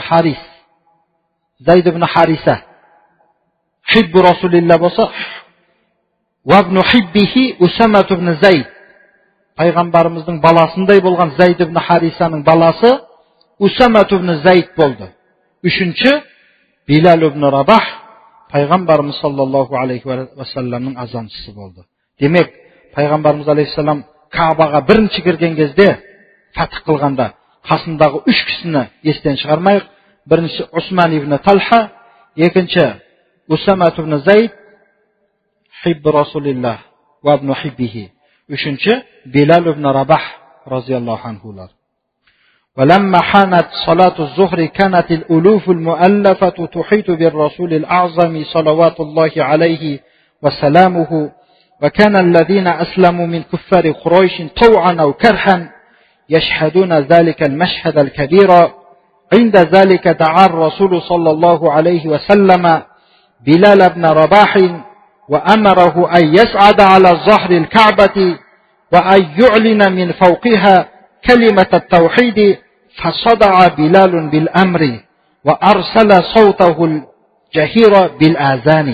B: Хариса хиббу Расулилла болса, вабну хиббихи Усама ибн Зайд, пайғамбарымыздың баласындай болған Зайд ибн Харисаның баласы Усама ибн Зайд болды. Үшінші Билал ибн Рабах, пайғамбарымыз саллаллаху алейхи ва салламның азаншысы болды. Демек, пайғамбарымыз алейхиссалам Кабаға бірінші кірген кезде, фатх қылғанда, қасындағы 3 кісіні естен шығармайық. Бірінші Усман ибн Талха, екінші Усама ибн Зайд, хибб Расулилlah ва ибн хиббихи. Үшінші Билал ибн Рабах разияллаху анхулар. ولما حانت صلاة الظهر كانت الألوف المؤلفة تحيط بالرسول الأعظم صلوات الله عليه وسلامه وكان الذين أسلموا من كفار قريش طوعا أو كرها يشهدون ذلك المشهد الكبير. عند ذلك دعا الرسول صلى الله عليه وسلم بلال بن رباح وأمره أن يصعد على ظهر الكعبة وأن يعلن من فوقها كلمة التوحيد فصدع بلال بالأمر وأرسل صوته الجهير بالآذان.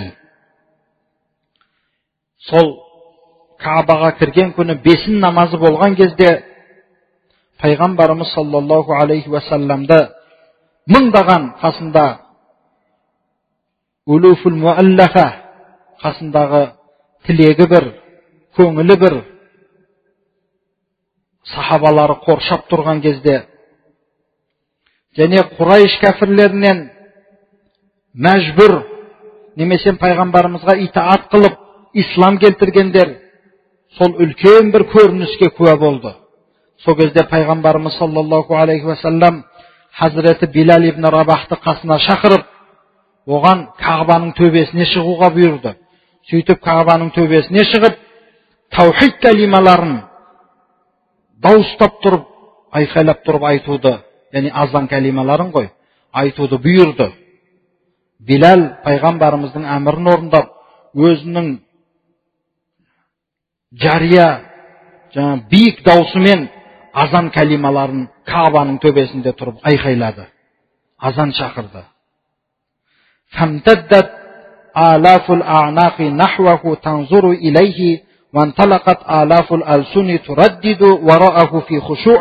B: Сол Каабаға кірген күні бесін намазы болған кезде пайғамбарымыз саллаллаху алейхи уассаламды мыңдаған қасында улуфул муаллафа қасындағы тілегі бір, көңілі бір сахабалары қоршап тұрған кезде және Құрайш кәфірлерінен мәжбүр немесе пайғамбарымызға итаат қылып ислам келтіргендер сол үлкен бір көрініске куә болды. Сол кезде пайғамбарымыз саллаллаху алейхи уассалам Хазіреті Билал ибн Рабахты қасына шақырып, оған Кағбаның төбесіне шығуға бұйырды. Сөйтіп Кағбаның төбесіне шығып, таухид кәлималарын дауыстап тұрып, айқайлап тұрып айтуды, яғни азан кәлималарын ғой, айтуды бұйырды. Билал пайғамбарымыздың әмірін орындап, өзінің жария, биік даусымен азан кәлималарын Кағбаның төбесінде тұрып айқайлады. Азан шақырды. فامتدت آلاف الأعناق نحوه تنظر إليه وانطلقت آلاف الألسن تردد وراءه في خشوع.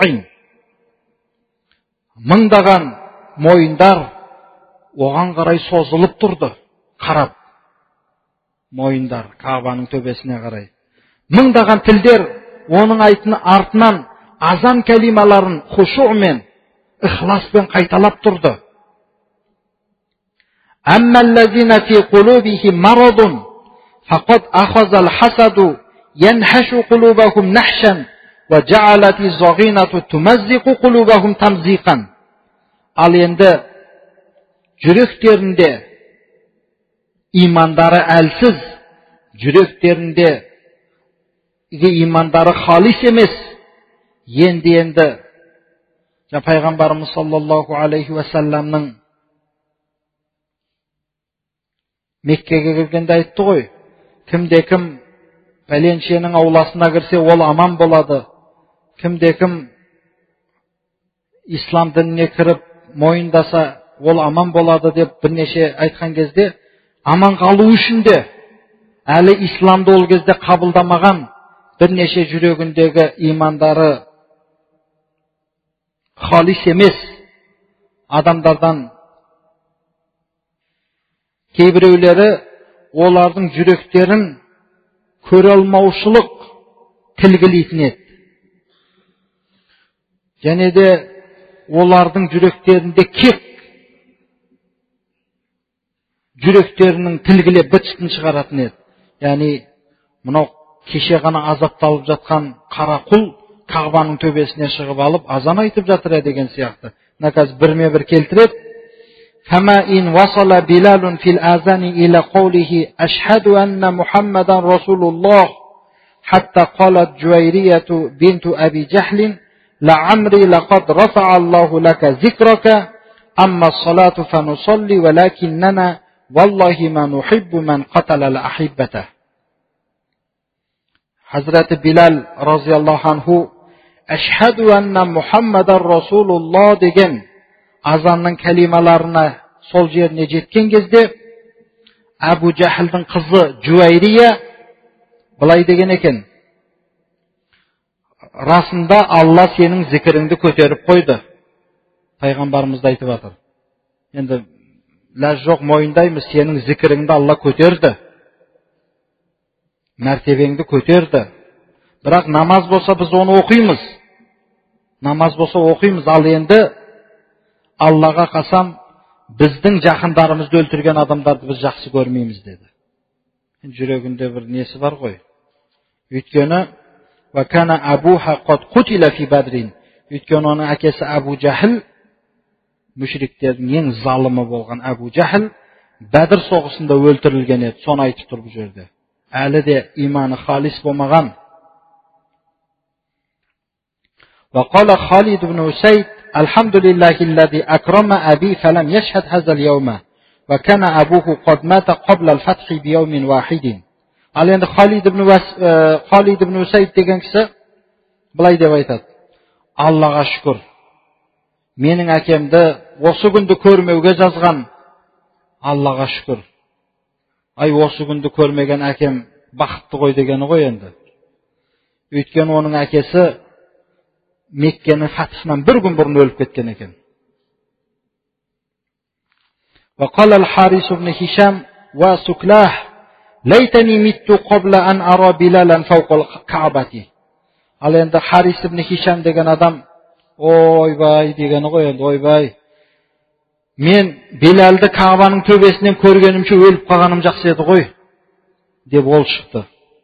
B: Мыңдаған мойындар оған қарай созылып тұрды, қарап. Мойындар Кағбаның төбесіне қарай. Мыңдаған тілдер оның артынан азан кәлималарын хушумен, ихласпен қайталап тұрды. أما الذين في قلوبهم مرض فقد أخذ الحسد ينحش قلوبهم نحشا وجعلت الضغينة تمزق قلوبهم تمزيقا. Ал енді жүректерінде имандары әлсіз, жүректерінде имандары халис емес, енді пайғамбарымыз саллаллаху алейхи уассаламның Меккеге келгенде айтты ғой, кімде-кім пәленшенің ауласына кірсе, ол аман болады. Кімде-кім ислам дініне кіріп, мойындаса, ол аман болады деп бірнеше айтқан кезде, аман қалу үшін де, әлі исламды ол кезде қабылдамаған бірнеше жүрегіндегі имандары халис емес адамдардан кейбіреулері олардың жүректерін көре алмаушылық тілгілейтін еді. Және де олардың жүректерінде кек, жүректерінің тілгілеп бітістін шығаратын еді. Яғни, мынау кеше ғана азапталып жатқан қара құл Кағбаның төбесіне шығып алып, азан айтып жатыр деген сияқты. Наказ бірме бір келтіреді. فما إن وصل بلال في الآذان إلى قوله أشهد أن محمد رسول الله حتى قالت جويرية بنت أبي جهل لعمري لقد رفع الله لك ذكرك أما الصلاة فنصلي ولكننا والله ما نحب من قتل الأحبة. حضرت بلال رضي الله عنه أشهد أن محمد رسول الله деген азанның кәлималарына сол жеріне жеткен кезде Әбу Жахілдің қызы Жуайрия былай деген екен: расында Алла сенің зікіріңді көтеріп қойды. Пайғамбарымызды айтып жатыр. Енді ләж жоқ, мойындаймыз, сенің зікіріңді Алла көтерді. Мәртебеңді көтерді. Бірақ намаз болса біз оны оқимыз. Намаз болса оқимыз, ал енді Аллаға қасам, біздің жақындарымызды өлтірген адамдарды біз жақсы көрмейміз деді. Жүрегінде бір несі бар ғой. Өйткені وَكَانَ أَبُوهَا قَدْ قُتِلَ فِي بَدْرٍ. Өйткені оның әкесі Әбу Жахіл, мүшриктердің ең залымы болған Әбу Жахіл, Бәдір соғысында өлтірілген еді. Соны айтып тұр бұл жерде. Әлі де иманы халис болмаған. وقال خالد بن أسيد الحمد لله الذي أكرم أبي فلم يشهد هذا اليوم وكان أبوه قد مات قبل الفتح بيوم واحد. Ал енді Халид ибн Усайд деген кісі былай деп айтады: Аллаға шүкір, менің әкемді осы күнді көрмеуге жазған Аллаға шүкір. Ай, осы күнді көрмеген әкем бақытты ғой дегені ғой енді. Өйткені оның әкесі Меккенің фатхынан бір күн бұрын өліп кеткен екен. وقال الحارث بن هشام وسكلاه ليتني مت قبل أن أرى بلالا فوق الكعبة. Ал енді Харис ибн Хишам деген адам, ойбай дегені ғой енді, ойбай. Мен Билалды Кағбаның төбесінен көргенімше өліп қалғаным жақсы еді ғой, деп ол шықты.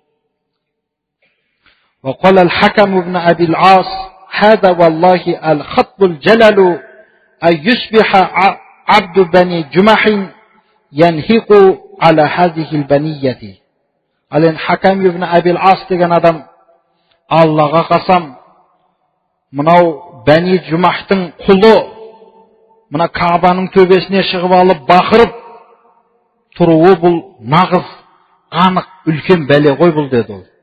B: وقال الحكم بن أبي العاص هذا والله الخطب الجلل أن يصبح عبد بني جمح ينهق على هذه البنية. Ал енді Хакам ибн Абил Ас деген адам, Аллаға қасам, мынау Бәни Жұмахтың құлы мына Кағбаның төбесіне шығып алып бақырып тұруы бұл нағыз анық үлкен бәле ғой бұл, деді ол.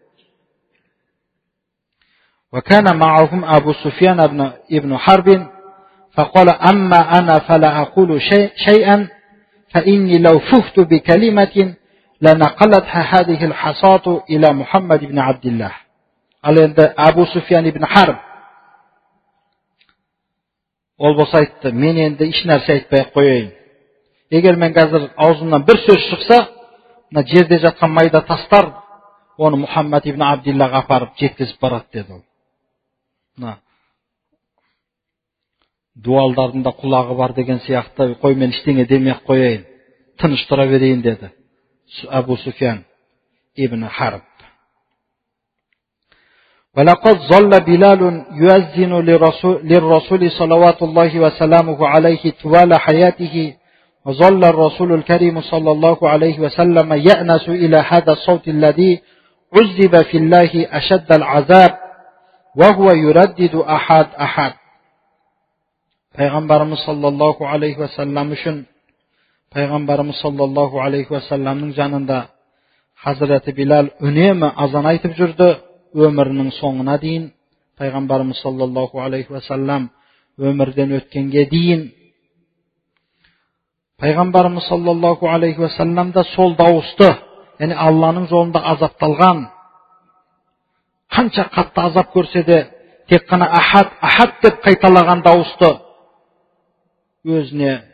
B: وكان معهم أبو سفيان ابن حرب فقال أما أنا فلا أقول شيئا فإني لو فهت بكلمة لنقلتها هذه الحصاة إلى محمد بن عبد الله. Ал енді Абу Суфиян ибн Харб ол болса айтты: мен енді еш нәрсе айтпай қояйын. Егер мен қазір аузымнан бір сөз шықса, мына жерде жатқан майда тастар оны Мұхаммад ибн Абдиллаға апарып жеткізіп барады, деді ол. Дуалдарында құлағы бар деген сияқты, қой мен ештеңе демей-ақ қояйын, тыныш тұра берейін, деді Абу Суфиян ибн Харб. ولقد ظل بلال يؤذن للرسول صلوات الله وسلامه عليه طوال حياته وظل الرسول الكريم صلى الله عليه وسلم يأنس إلى هذا الصوت الذي عذب في الله أشد العذاب وهو يردد أحد أحد. Пайғамбарымыз саллаллаху алейхи уассалам үшін, Пайғамбарымыз саллаллаху алейхи уассаламның жанында Хазіреті Билал үнемі азан айтып жүрді. Өмірінің соңына дейін, Пайғамбарымыз саллаллаху алейхи уассалам өмірден өткенге дейін, Пайғамбарымыз саллаллаху алейхи уассалам да сол дауысты, яғни Алланың жолында азапталған, қанша қатты азап көрсе де тек қана ахад, ахад деп қайталаған дауысты өзіне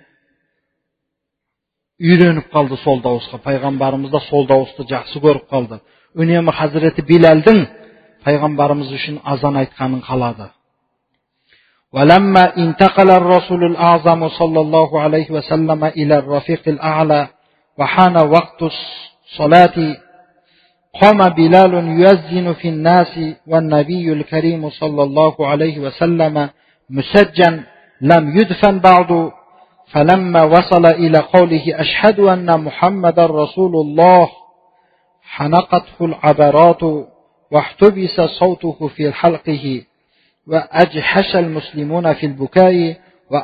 B: үйреніп қалды сол дауысқа. Пайғамбарымыз да сол дауысты жақсы көріп қалды. Үнемі Хазіреті Билалдың Пайғамбарымыз үшін азан айтқанын қалады. وَلَمَّا انتقل الرسول الأعظم صلى الله عليه وسلم إلى الرفيق الأعلى وحان وقت الصلاة قام بلال يؤذن في الناس والنبي الكريم صلى الله عليه وسلم مسجا لم يدفن بعد فلما وصل إلى قوله أشهد أن محمد رسول الله حنقته العبرات واحتبس صوته في حلقه وأجحش المسلمون في البكاء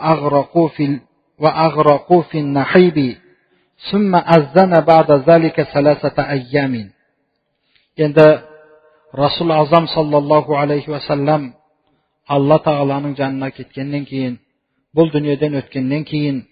B: وأغرقوا في النحيب ثم أذن بعد ذلك 3 أيام. Енді Расул Азам саллаллаху алейхи вассалам Алла Тағаланың жанына кеткеннен кейін, бұл дүниеден өткеннен кейін,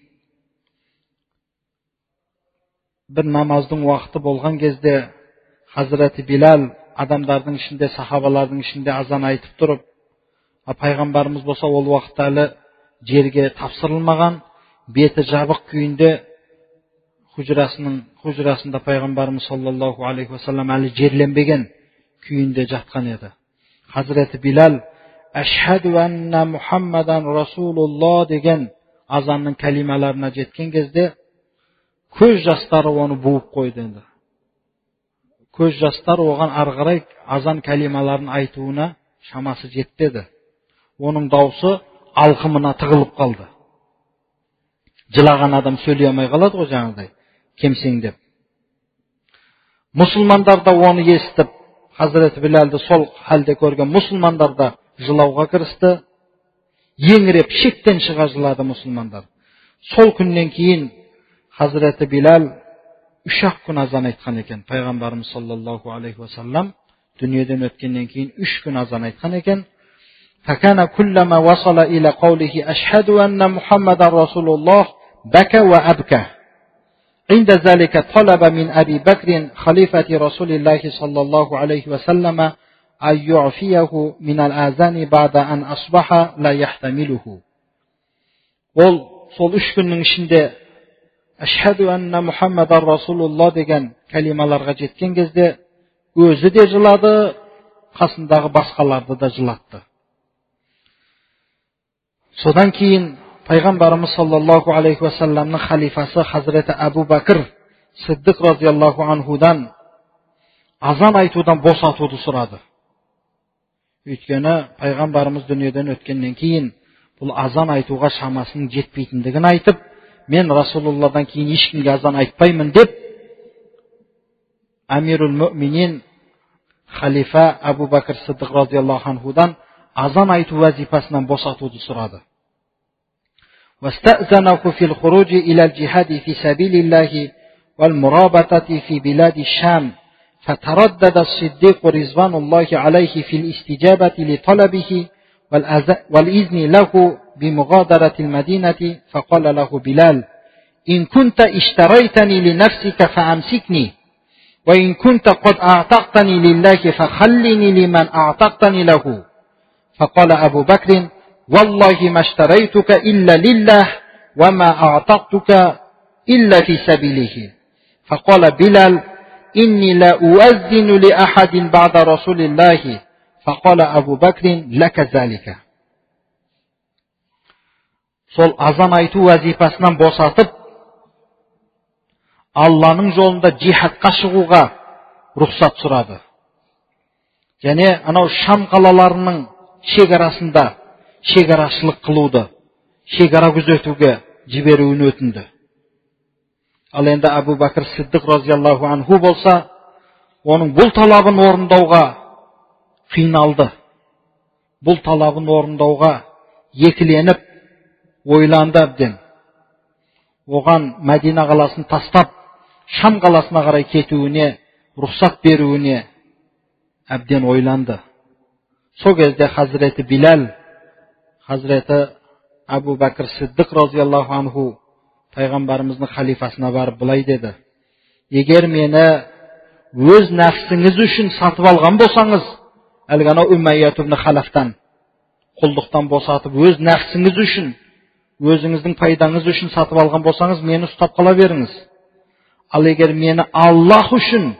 B: бір намаздың уақыты болған кезде Хазіреті Билал адамдардың ішінде, сахабалардың ішінде азан айтып тұрып, Пайғамбарымыз болса ол уақытта әлі жерге тапсырылмаған, беті жабық күйінде хужрасында Пайғамбарымыз саллаллаху алейхи вассалам әлі жерленбеген күйінде жатқан еді. Хазіреті Билал «Ашхаду анна Мухаммадан Расулулла» деген азанның кәлималарына жеткен кезде көз жастары оны буып қойды енді. Көз жастары оған арғарай азан кәлималарын айтуына шамасы жетпеді. Оның даусы алқымына тығылып қалды. Жылаған адам сөйлей алмай қалады ғой жаңағыдай, кемсеңдеп. Мұсылмандар да оны естіп, Хазіреті Билалды сол халде көрген мұсылмандар да жылауға кірісті. Еңіреп шектен шыға жылады мұсылмандар. Сол күннен кейін Хазіреті Билал 3-ақ күн азан айтқан екен. Пайғамбарымыз саллаллаху алейхи вассалам дүниеден өткеннен кейін 3 күн азан айтқан екен. فكان كلما وصل إلى قوله أشهد أن محمد رسول الله بكى وأبكى. عند ذلك طلب من أبي بكر خليفة رسول الله صلى الله عليه وسلم أن يعفيه من الآذان بعد أن أصبح لا يحتمله. Ол сол 3 күннің ішінде Ашхаду анна Мухаммадар Расулулла деген калималарға жеткен кезде өзі де жылады, қасындағы басқаларды да жылатты. Содан кейін Пайғамбарымыз саллаллаху алейхи вассаламның халифасы Хазіреті Абу Бәкір Сиддиқ разияллаху анхудан азан айтудан босатуды сұрады. Өйткені Пайғамбарымыз дүниеден өткеннен кейін бұл азан айтуға шамасының жетпейтіндігін айтып, мен Расулулладан кейін ешкімге азан айтпаймын деп, Амирул Муъминин халифа Абу Бәкір Сиддиқ разияллаху анхудан азан айту вазифасынан босатуды сұрады. واستأذنه في الخروج إلى الجهاد في سبيل الله والمرابطة في بلاد الشام فتردد الصديق رضوان الله عليه في الاستجابة لطلبه والإذن له بمغادرة المدينة فقال له بلال إن كنت اشتريتني لنفسك فأمسكني وإن كنت قد أعتقتني لله فخلني لمن أعتقتني له. فقال أبو بكر والله ما اشتريتك إلا لله وما أعتقتك إلا في سبيله. فقال بلال إني لا أؤذن لأحد بعد رسول الله. فقال أبو بكر لك ذلك. Сол азан айту вазифасынан босатып, Алланың жолында джихадқа шығуға рұқсат сұрады. Және анау Шам қалаларының шекарасында шекарашылық қылуды, шекара күзетуге жіберуін өтінді. Ал енді Абу Бәкір Сиддиқ разияллаху анху болса, оның бұл талабын орындауға қиналды. Бұл талабын орындауға екіленіп, ойланды әбден. Оған Мәдина қаласын тастап, Шам қаласына қарай кетуіне, рұқсат беруіне әбден ойланды. Сол кезде Хазіреті Билал, Хазіреті Абу Бәкір Сиддиқ разияллаху анху Пайғамбарымыздың халифасына барып былай деді: егер мені өз нәпсіңіз үшін сатып алған болсаңыз, әлгі анау Умайя ибн Халафтан құлдықтан босатып, өз нәпсіңіз үшін, өзіңіздің пайдаңыз үшін сатып алған болсаңыз, мені ұстап қала беріңіз. Ал егер мені Аллах үшін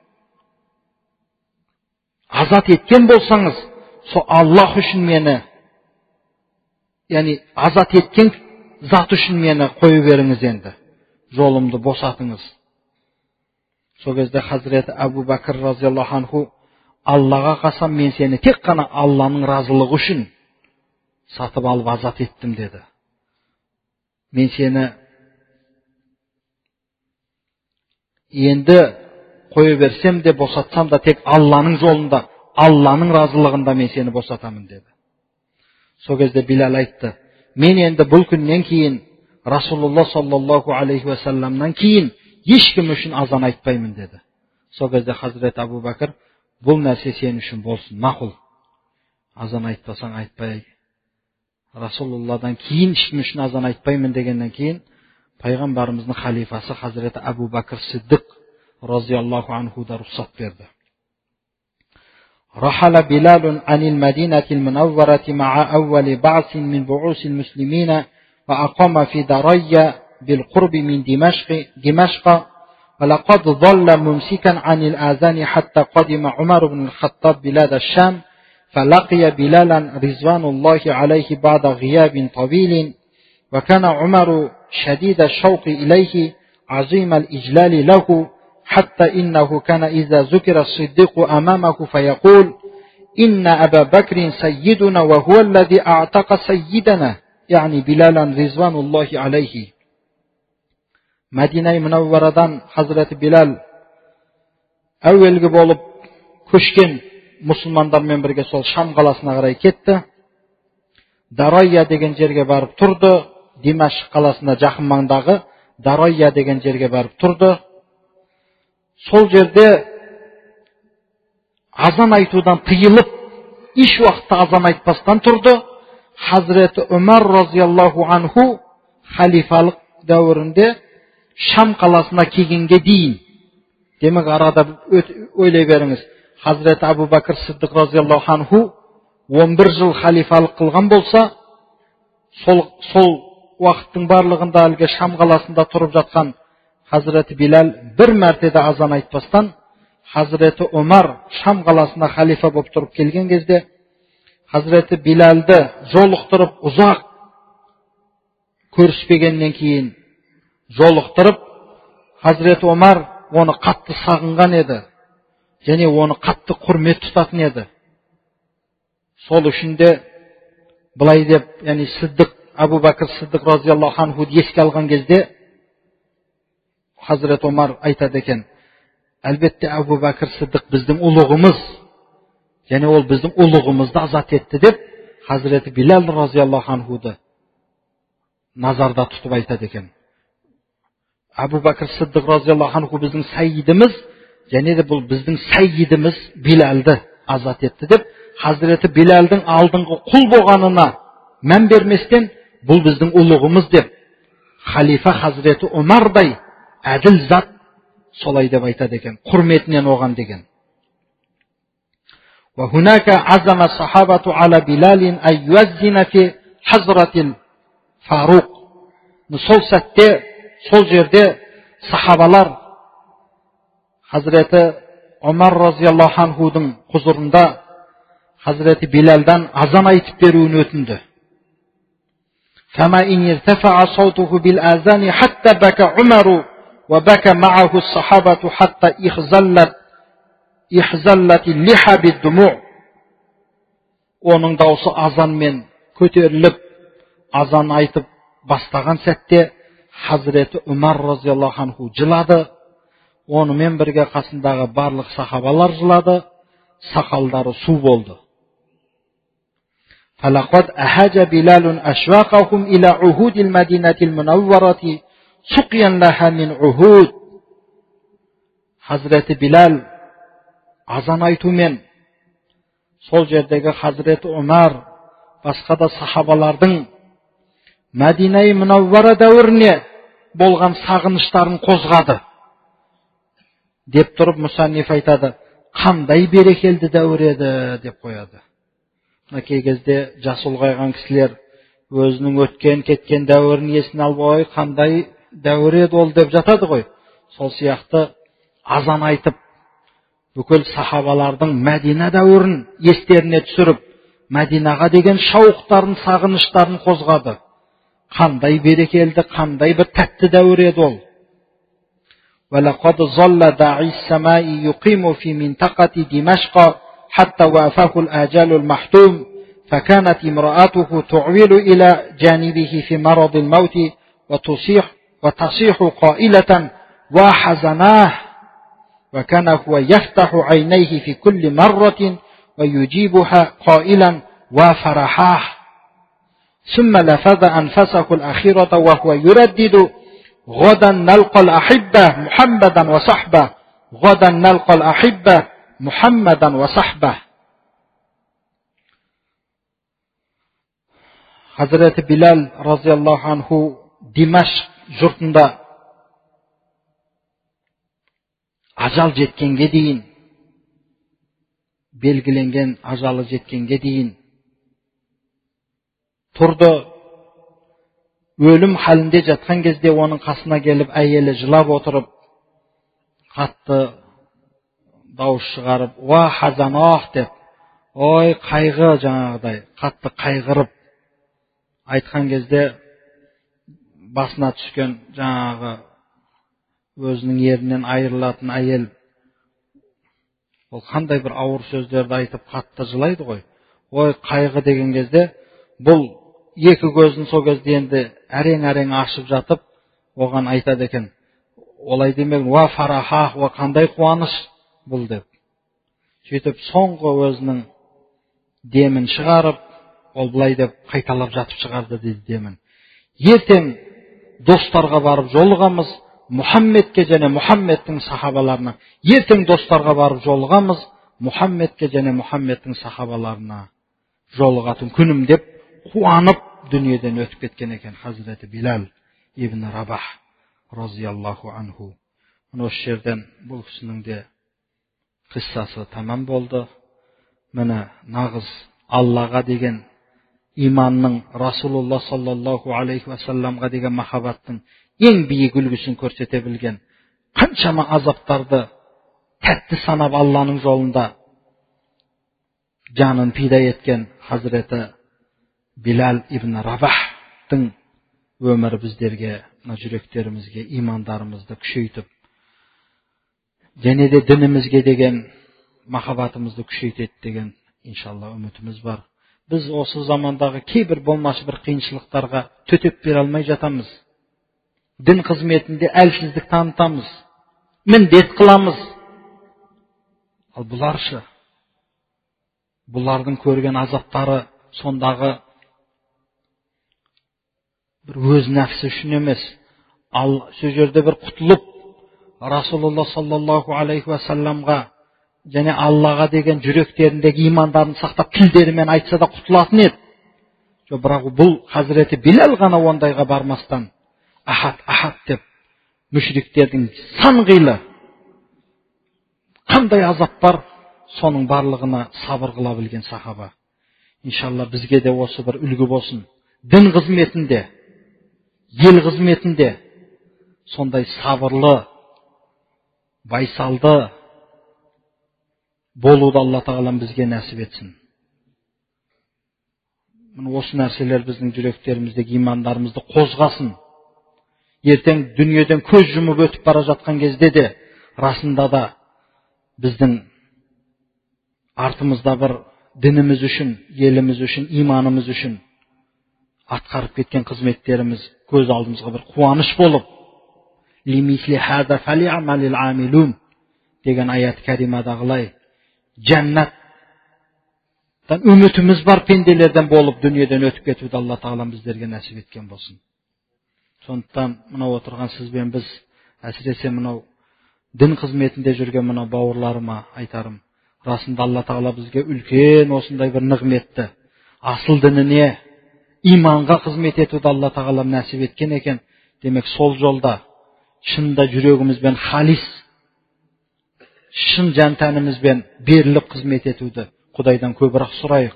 B: азат еткен болсаңыз, сол Аллах үшін мені, яғни азат еткен зат үшін мені қойы беріңіз енді, жолымды босатыңыз. Сол кезде Хазіреті Абу Бәкір разияллаху анху: Аллаға қасам, мен сені тек қана Алланың разылығы үшін сатып алып азат еттім деді. Мен сені енді қойы берсем де, босатсам да тек Алланың жолында, Алланың разылығында мен сені босатамын деді. Сол кезде Билал айтты: мен енді бұл күннен кейін, Расулулла саллаллаху алейхи вассаламнан кейін ешкім үшін азан айтпаймын деді. Сол кезде Хазірет Абу Бәкір: бұл нәрсе сен үшін болсын, мақұл. Азан айтпасаң айтпай. Расулулладан кейін ешкім үшін азан айтпаймын дегеннен кейін Пайғамбарымыздың халифасы Хазіреті Абу Бәкір Сиддиқ разияллаху анху да рұқсат берді. رحل بلال عن المدينة المنورة مع أول بعث من بعوث المسلمين وأقام في دريا بالقرب من دمشق ولقد ظل ممسكا عن الآذان حتى قدم عمر بن الخطاب بلاد الشام فلقي بلالا رضوان الله عليه بعد غياب طويل وكان عمر شديد الشوق إليه عظيم الإجلال له حتى إنه كان إذا ذكر الصديق أمامه فيقول إن أبا بكر سيدنا وهو الذي أعتق سيدنا يعني بلالا رضوان الله عليه. Мәдина Munawwaraдан Хазіреті Билал әуелгі болып көшкен мұсылмандармен бірге сол Шам қаласына қарай кетті. Дарайя деген жерге барып тұрды. Димашқ қаласына жақын маңдағы Дарайя деген жерге барып тұрды. сол жерде азан айтудан тыйылып, еш уақытта азан айтпастан тұрды. Хазіреті Умар разияллаху анху халифалық дәуірінде Шам қаласына келгенге дейін, демек арада ойлай беріңіз, Хазіреті Абу Бәкір Сиддиқ разияллаху анху 11 жыл халифалық қылған болса, сол уақыттың барлығында әлгі Шам қаласында тұрып жатқан Хазіреті Билал бір мәртеде азан айтпастан, Хазіреті Умар Шам қаласына халифа болып тұрып келген кезде, Хазіреті Билалды жолықтырып, ұзақ көріспегеннен кейін жолықтырып, Хазіреті Умар оны қатты сағынған еді, және оны қатты құрмет тұтатын еді. Сол үшін де былай деп, яғни Абу Бәкір Сиддиқ разияллаху анху еске алған кезде Хазіреті Умар айтады екен, әлбетте Абу Бәкір Сиддиқ біздің ұлығымыз, және ол біздің ұлығымызды азат етті деп, Хазіреті Билал разияллаху анхуды назарда тұтып айтады екен. Абу Бәкір Сиддиқ разияллаху анху біздің сайидіміз, және де бұл біздің сайидіміз Билалды азат етті деп, Хазіреті Билалдың алдыңғы құл болғанына мән берместен, бұл біздің ұлығымыз деп, халифа Хазіреті Умардай әділ зат солай деп айтады екен, құрметінен оған деген. وهناك عزم الصحابة على بلال أن يؤذن في حضرة الفاروق. Сол сәтте, сол жерде сахабалар Хазіреті Умар разияллаху анхудың құзырында Хазіреті Билалдан азан айтып беруін өтінді. فما إن ارتفع صوته بالآذان حتى بكى عمر وبكى معه الصحابة حتى إخزلت اللحى بالدموع. Оның даусы азанмен көтеріліп, азан айтып бастаған сәтте Хазіреті Умар разияллаху анху жылады. Онымен бірге қасындағы барлық сахабалар жылады, сақалдары су болды. فلقد أهاج بلال أشواقهم إلى عهود المدينة المنورة سقيا لها من عهود. Хазіреті Билал азан айтумен сол жердегі Хазіреті Умар, басқа да сахабалардың Мәдина-и Мұнаввара дәуіріне болған сағыныштарын қозғады. Деп тұрып мұсанниф айтады, қандай берекелді дәуір еді деп қояды. Кей кезде жас ұлғайған кісілер өзінің өткен кеткен дәуірін есіне алып, ой, қандай дәуір еді ол деп жатады ғой. Сол сияқты азан айтып, бүкіл сахабалардың Мәдина дәуірін естеріне түсіріп, Мәдинаға деген шауқтарын, сағыныштарын қозғады. Қандай берекелді, қандай бір тәтті дәуір еді ол. وَلَقَدْ ظَلَّ دَاعِي السَّمَاءِ يُقِيمُ فِي مِنْطَقَةِ دِمَشْقَ حتى وافاه الآجال المحتوم فكانت امرأته تعويل إلى جانبه في مرض الموت وتصيح قائلة وحزناه، وكان هو يفتح عينيه في كل مرة ويجيبها قائلا وفرحاه، ثم لفظ أنفسه الأخيرة وهو يردد غدا نلقى الأحبة محمدا وصحبه غدا نلقى الأحبة محمدا وصحبه. Хазіреті Билал разияллаху анху Димашқ жұртында ажал жеткенге дейін, белгіленген ажалы жеткенге дейін тұрды. Өлім халінде жатқан кезде оның қасына келіп, әйелі жылап отырып, қатты дауыс шығарып, «Уа хазанах» деп, ой, қайғы, жаңағыдай, қатты қайғырып айтқан кезде басына түскен жаңағы өзінің ерінен айырылатын әйел, ол қандай бір ауыр сөздерді айтып қатты жылайды ғой. Ой, қайғы деген кезде, бұл екі көзін сол кезде енді әрең-әрең ашып жатып, оған айтады екен, олай демек, «Уа фарахах», «Уа қандай қуаныш» бұл деп. Сөйтіп, соңғы өзінің демін шығарып, ол бұлай деп қайталап жатып шығарды дейді демін. Ертең достарға барып жолығамыз, Мұхаммедке және Мұхаммедтің сахабаларына, ертең достарға барып жолығамыз, Мұхаммедке және Мұхаммедтің сахабаларына жолығатын күнім деп қуанып дүниеден өтіп кеткен екен Хазіреті Билал ибн Рабах разияллаху анху. Осы жерден бұл кісінің де қиссасы тамам болды. Міне нағыз Аллаға деген иманның, Расулулла саллаллаху алейхи вассаламға деген махаббаттың ең биік үлгісін көрсете білген, қаншама азаптарды тәтті санап Алланың жолында жанын пида еткен Хазіреті Билал ибн Рабахтың өмірі біздерге, жүректерімізге имандарымызды күшейтіп, және де дінімізге деген махаббатымызды күшейтеді деген иншалла үмітіміз бар. Біз осы замандағы кейбір болмашы бір қиыншылықтарға төтеп бере алмай жатамыз. Дін қызметінде әлсіздік танытамыз, міндет қыламыз. Ал бұларшы, бұлардың көрген азаптары сондағы бір өз нәпсі үшін емес, ал сөз жерде бір құтылып Расулулла саллаллаху алейхи вассаламға және Аллаға деген жүректеріндегі имандарын сақтап тілдерімен айтса да құтылатын еді. Бірақ бұл Хазіреті Билал ғана ондайға бармастан ахат, ахат деп мүшриктердің сан қилы қандай азап бар, соның барлығына сабыр қыла білген сахаба. Иншалла бізге де осы бір үлгі болсын. Дін қызметінде, ел қызметінде сондай сабырлы, байсалды болуды Алла тағалам бізге нәсіп етсін. Осы нәрселер біздің жүректеріміздегі имандарымызды қозғасын. Ертең дүниеден көз жұмып өтіп бара жатқан кезде де расында да біздің артымызда бір дініміз үшін, еліміз үшін, иманымыз үшін атқарып кеткен қызметтеріміз көз алдымызға бір қуаныш болып, лимисли хаза фали'амалил амилун деген аят кәримадағылай жәннаттан үмітіміз бар пенделерден болып дүниеден өтіп кетуді Алла тағалам біздерге нәсіп еткен болсын. Сондықтан мынау отырған сізбен біз, әсіресе мынау дін қызметінде жүрген мынау бауырларыма айтарым, расында Алла тағала бізге үлкен осындай бір нығметті, асыл дініне, иманға қызмет етуді Алла тағалам нәсіп еткен екен. Демек сол жолда шынында жүрегімізбен халис, шын жан тәнімізбен беріліп қызмет етуді Құдайдан көбірек сұрайық.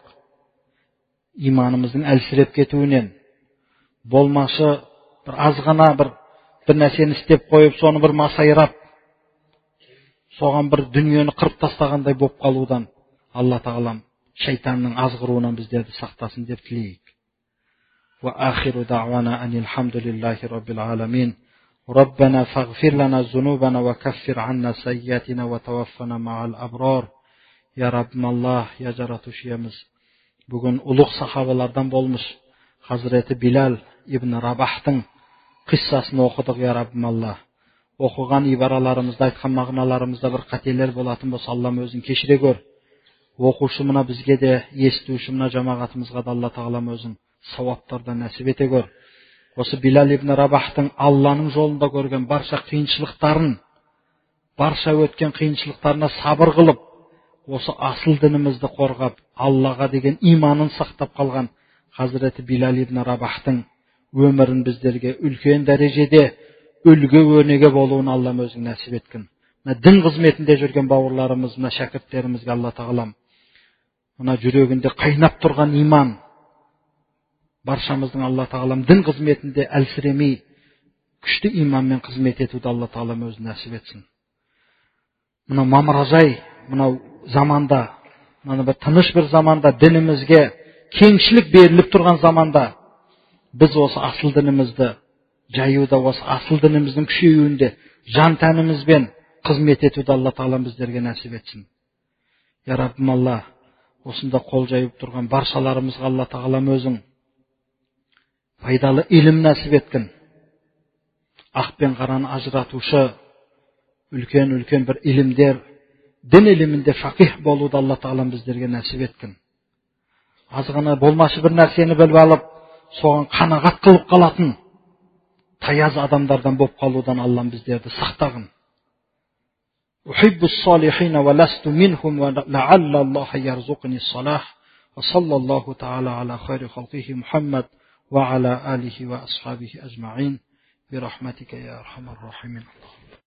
B: Иманымыздың әлсіреп кетуінен, болмашы бір азғана бір нәрсені істеп қойып, соны бір масайрап, соған бір дүниені қырып тастағандай боп қалудан Алла тағалам шайтанның азғыруынан біздерді сақтасын деп тілейік. Ва ахиру дa'вана анил хамдулиллахи раббил аламин. ربنا فاغفر لنا ذنوبنا وكفر عنا سيئاتنا وتوفنا مع الأبرار. Ya Rabbim Allah, ya Jaratuşiyemiz. Bugün ulug' sahabalardan bolmuş Hazreti Bilal ibn Rabah'tың qissasını okudık ya Rabbim Allah. Okugan ibaralarımızda, aytқан mağnalarımızda bir qateler bolатын bolsa Allah'ım özün keşire gör. Okuşumuna bizge de, естушумuna жамағатымызға да Алла тағалам өзің сауаптардан нәсіп ете гөр. Осы Билал ибн Рабахтың Алланың жолында көрген барша қиыншылықтарын, барша өткен қиыншылықтарына сабыр қылып, осы асыл дінімізді қорғап, Аллаға деген иманын сақтап қалған Хазіреті Билал ибн Рабахтың өмірін біздерге үлкен дәрежеде үлгі өнеге болуын Аллам өзің нәсіп еткін. Дін қызметінде жүрген бауырларымыз, шәкірттерімізге Алла тағалам мына жүрегінде қайнап тұрған иман, баршамыздың Алла тағалам дін қызметінде әлсіремей, күшті иманмен қызмет етуді Алла тағалам өзі нәсіп етсін. Мына мамыражай, мынау заманда, мына бір тыныш бір заманда, дінімізге кеңшілік беріліп тұрған заманда, біз осы асыл дінімізді жаюда, осы асыл дініміздің күшеюінде жан тәнімізбен қызмет етуді Алла тағалам біздерге нәсіп етсін. Я Раббим Алла, осында қол жайып тұрған баршаларымызға Алла тағалам өзің пайдалы илім нәсіп еткін. Ақ пен қараны ажыратушы үлкен бір илімдер, дін илімінде фақих болуды Алла тағалам біздерге нәсіп еткін. Азғана болмашы бір нәрсені біліп алып, соған қанағат қылып қалатын, таяз адамдардан болып қалудан Аллам біздерді сақтағын. Ухиббус салихина ва ласту минхум ва лаалла Аллаха ярзуқни салах. Ва саллаллаху та'ала аля хайри халқихи Мухаммад ва аля алихи ва асхабихи ажмаин. Бирахматика я архамар рахимин.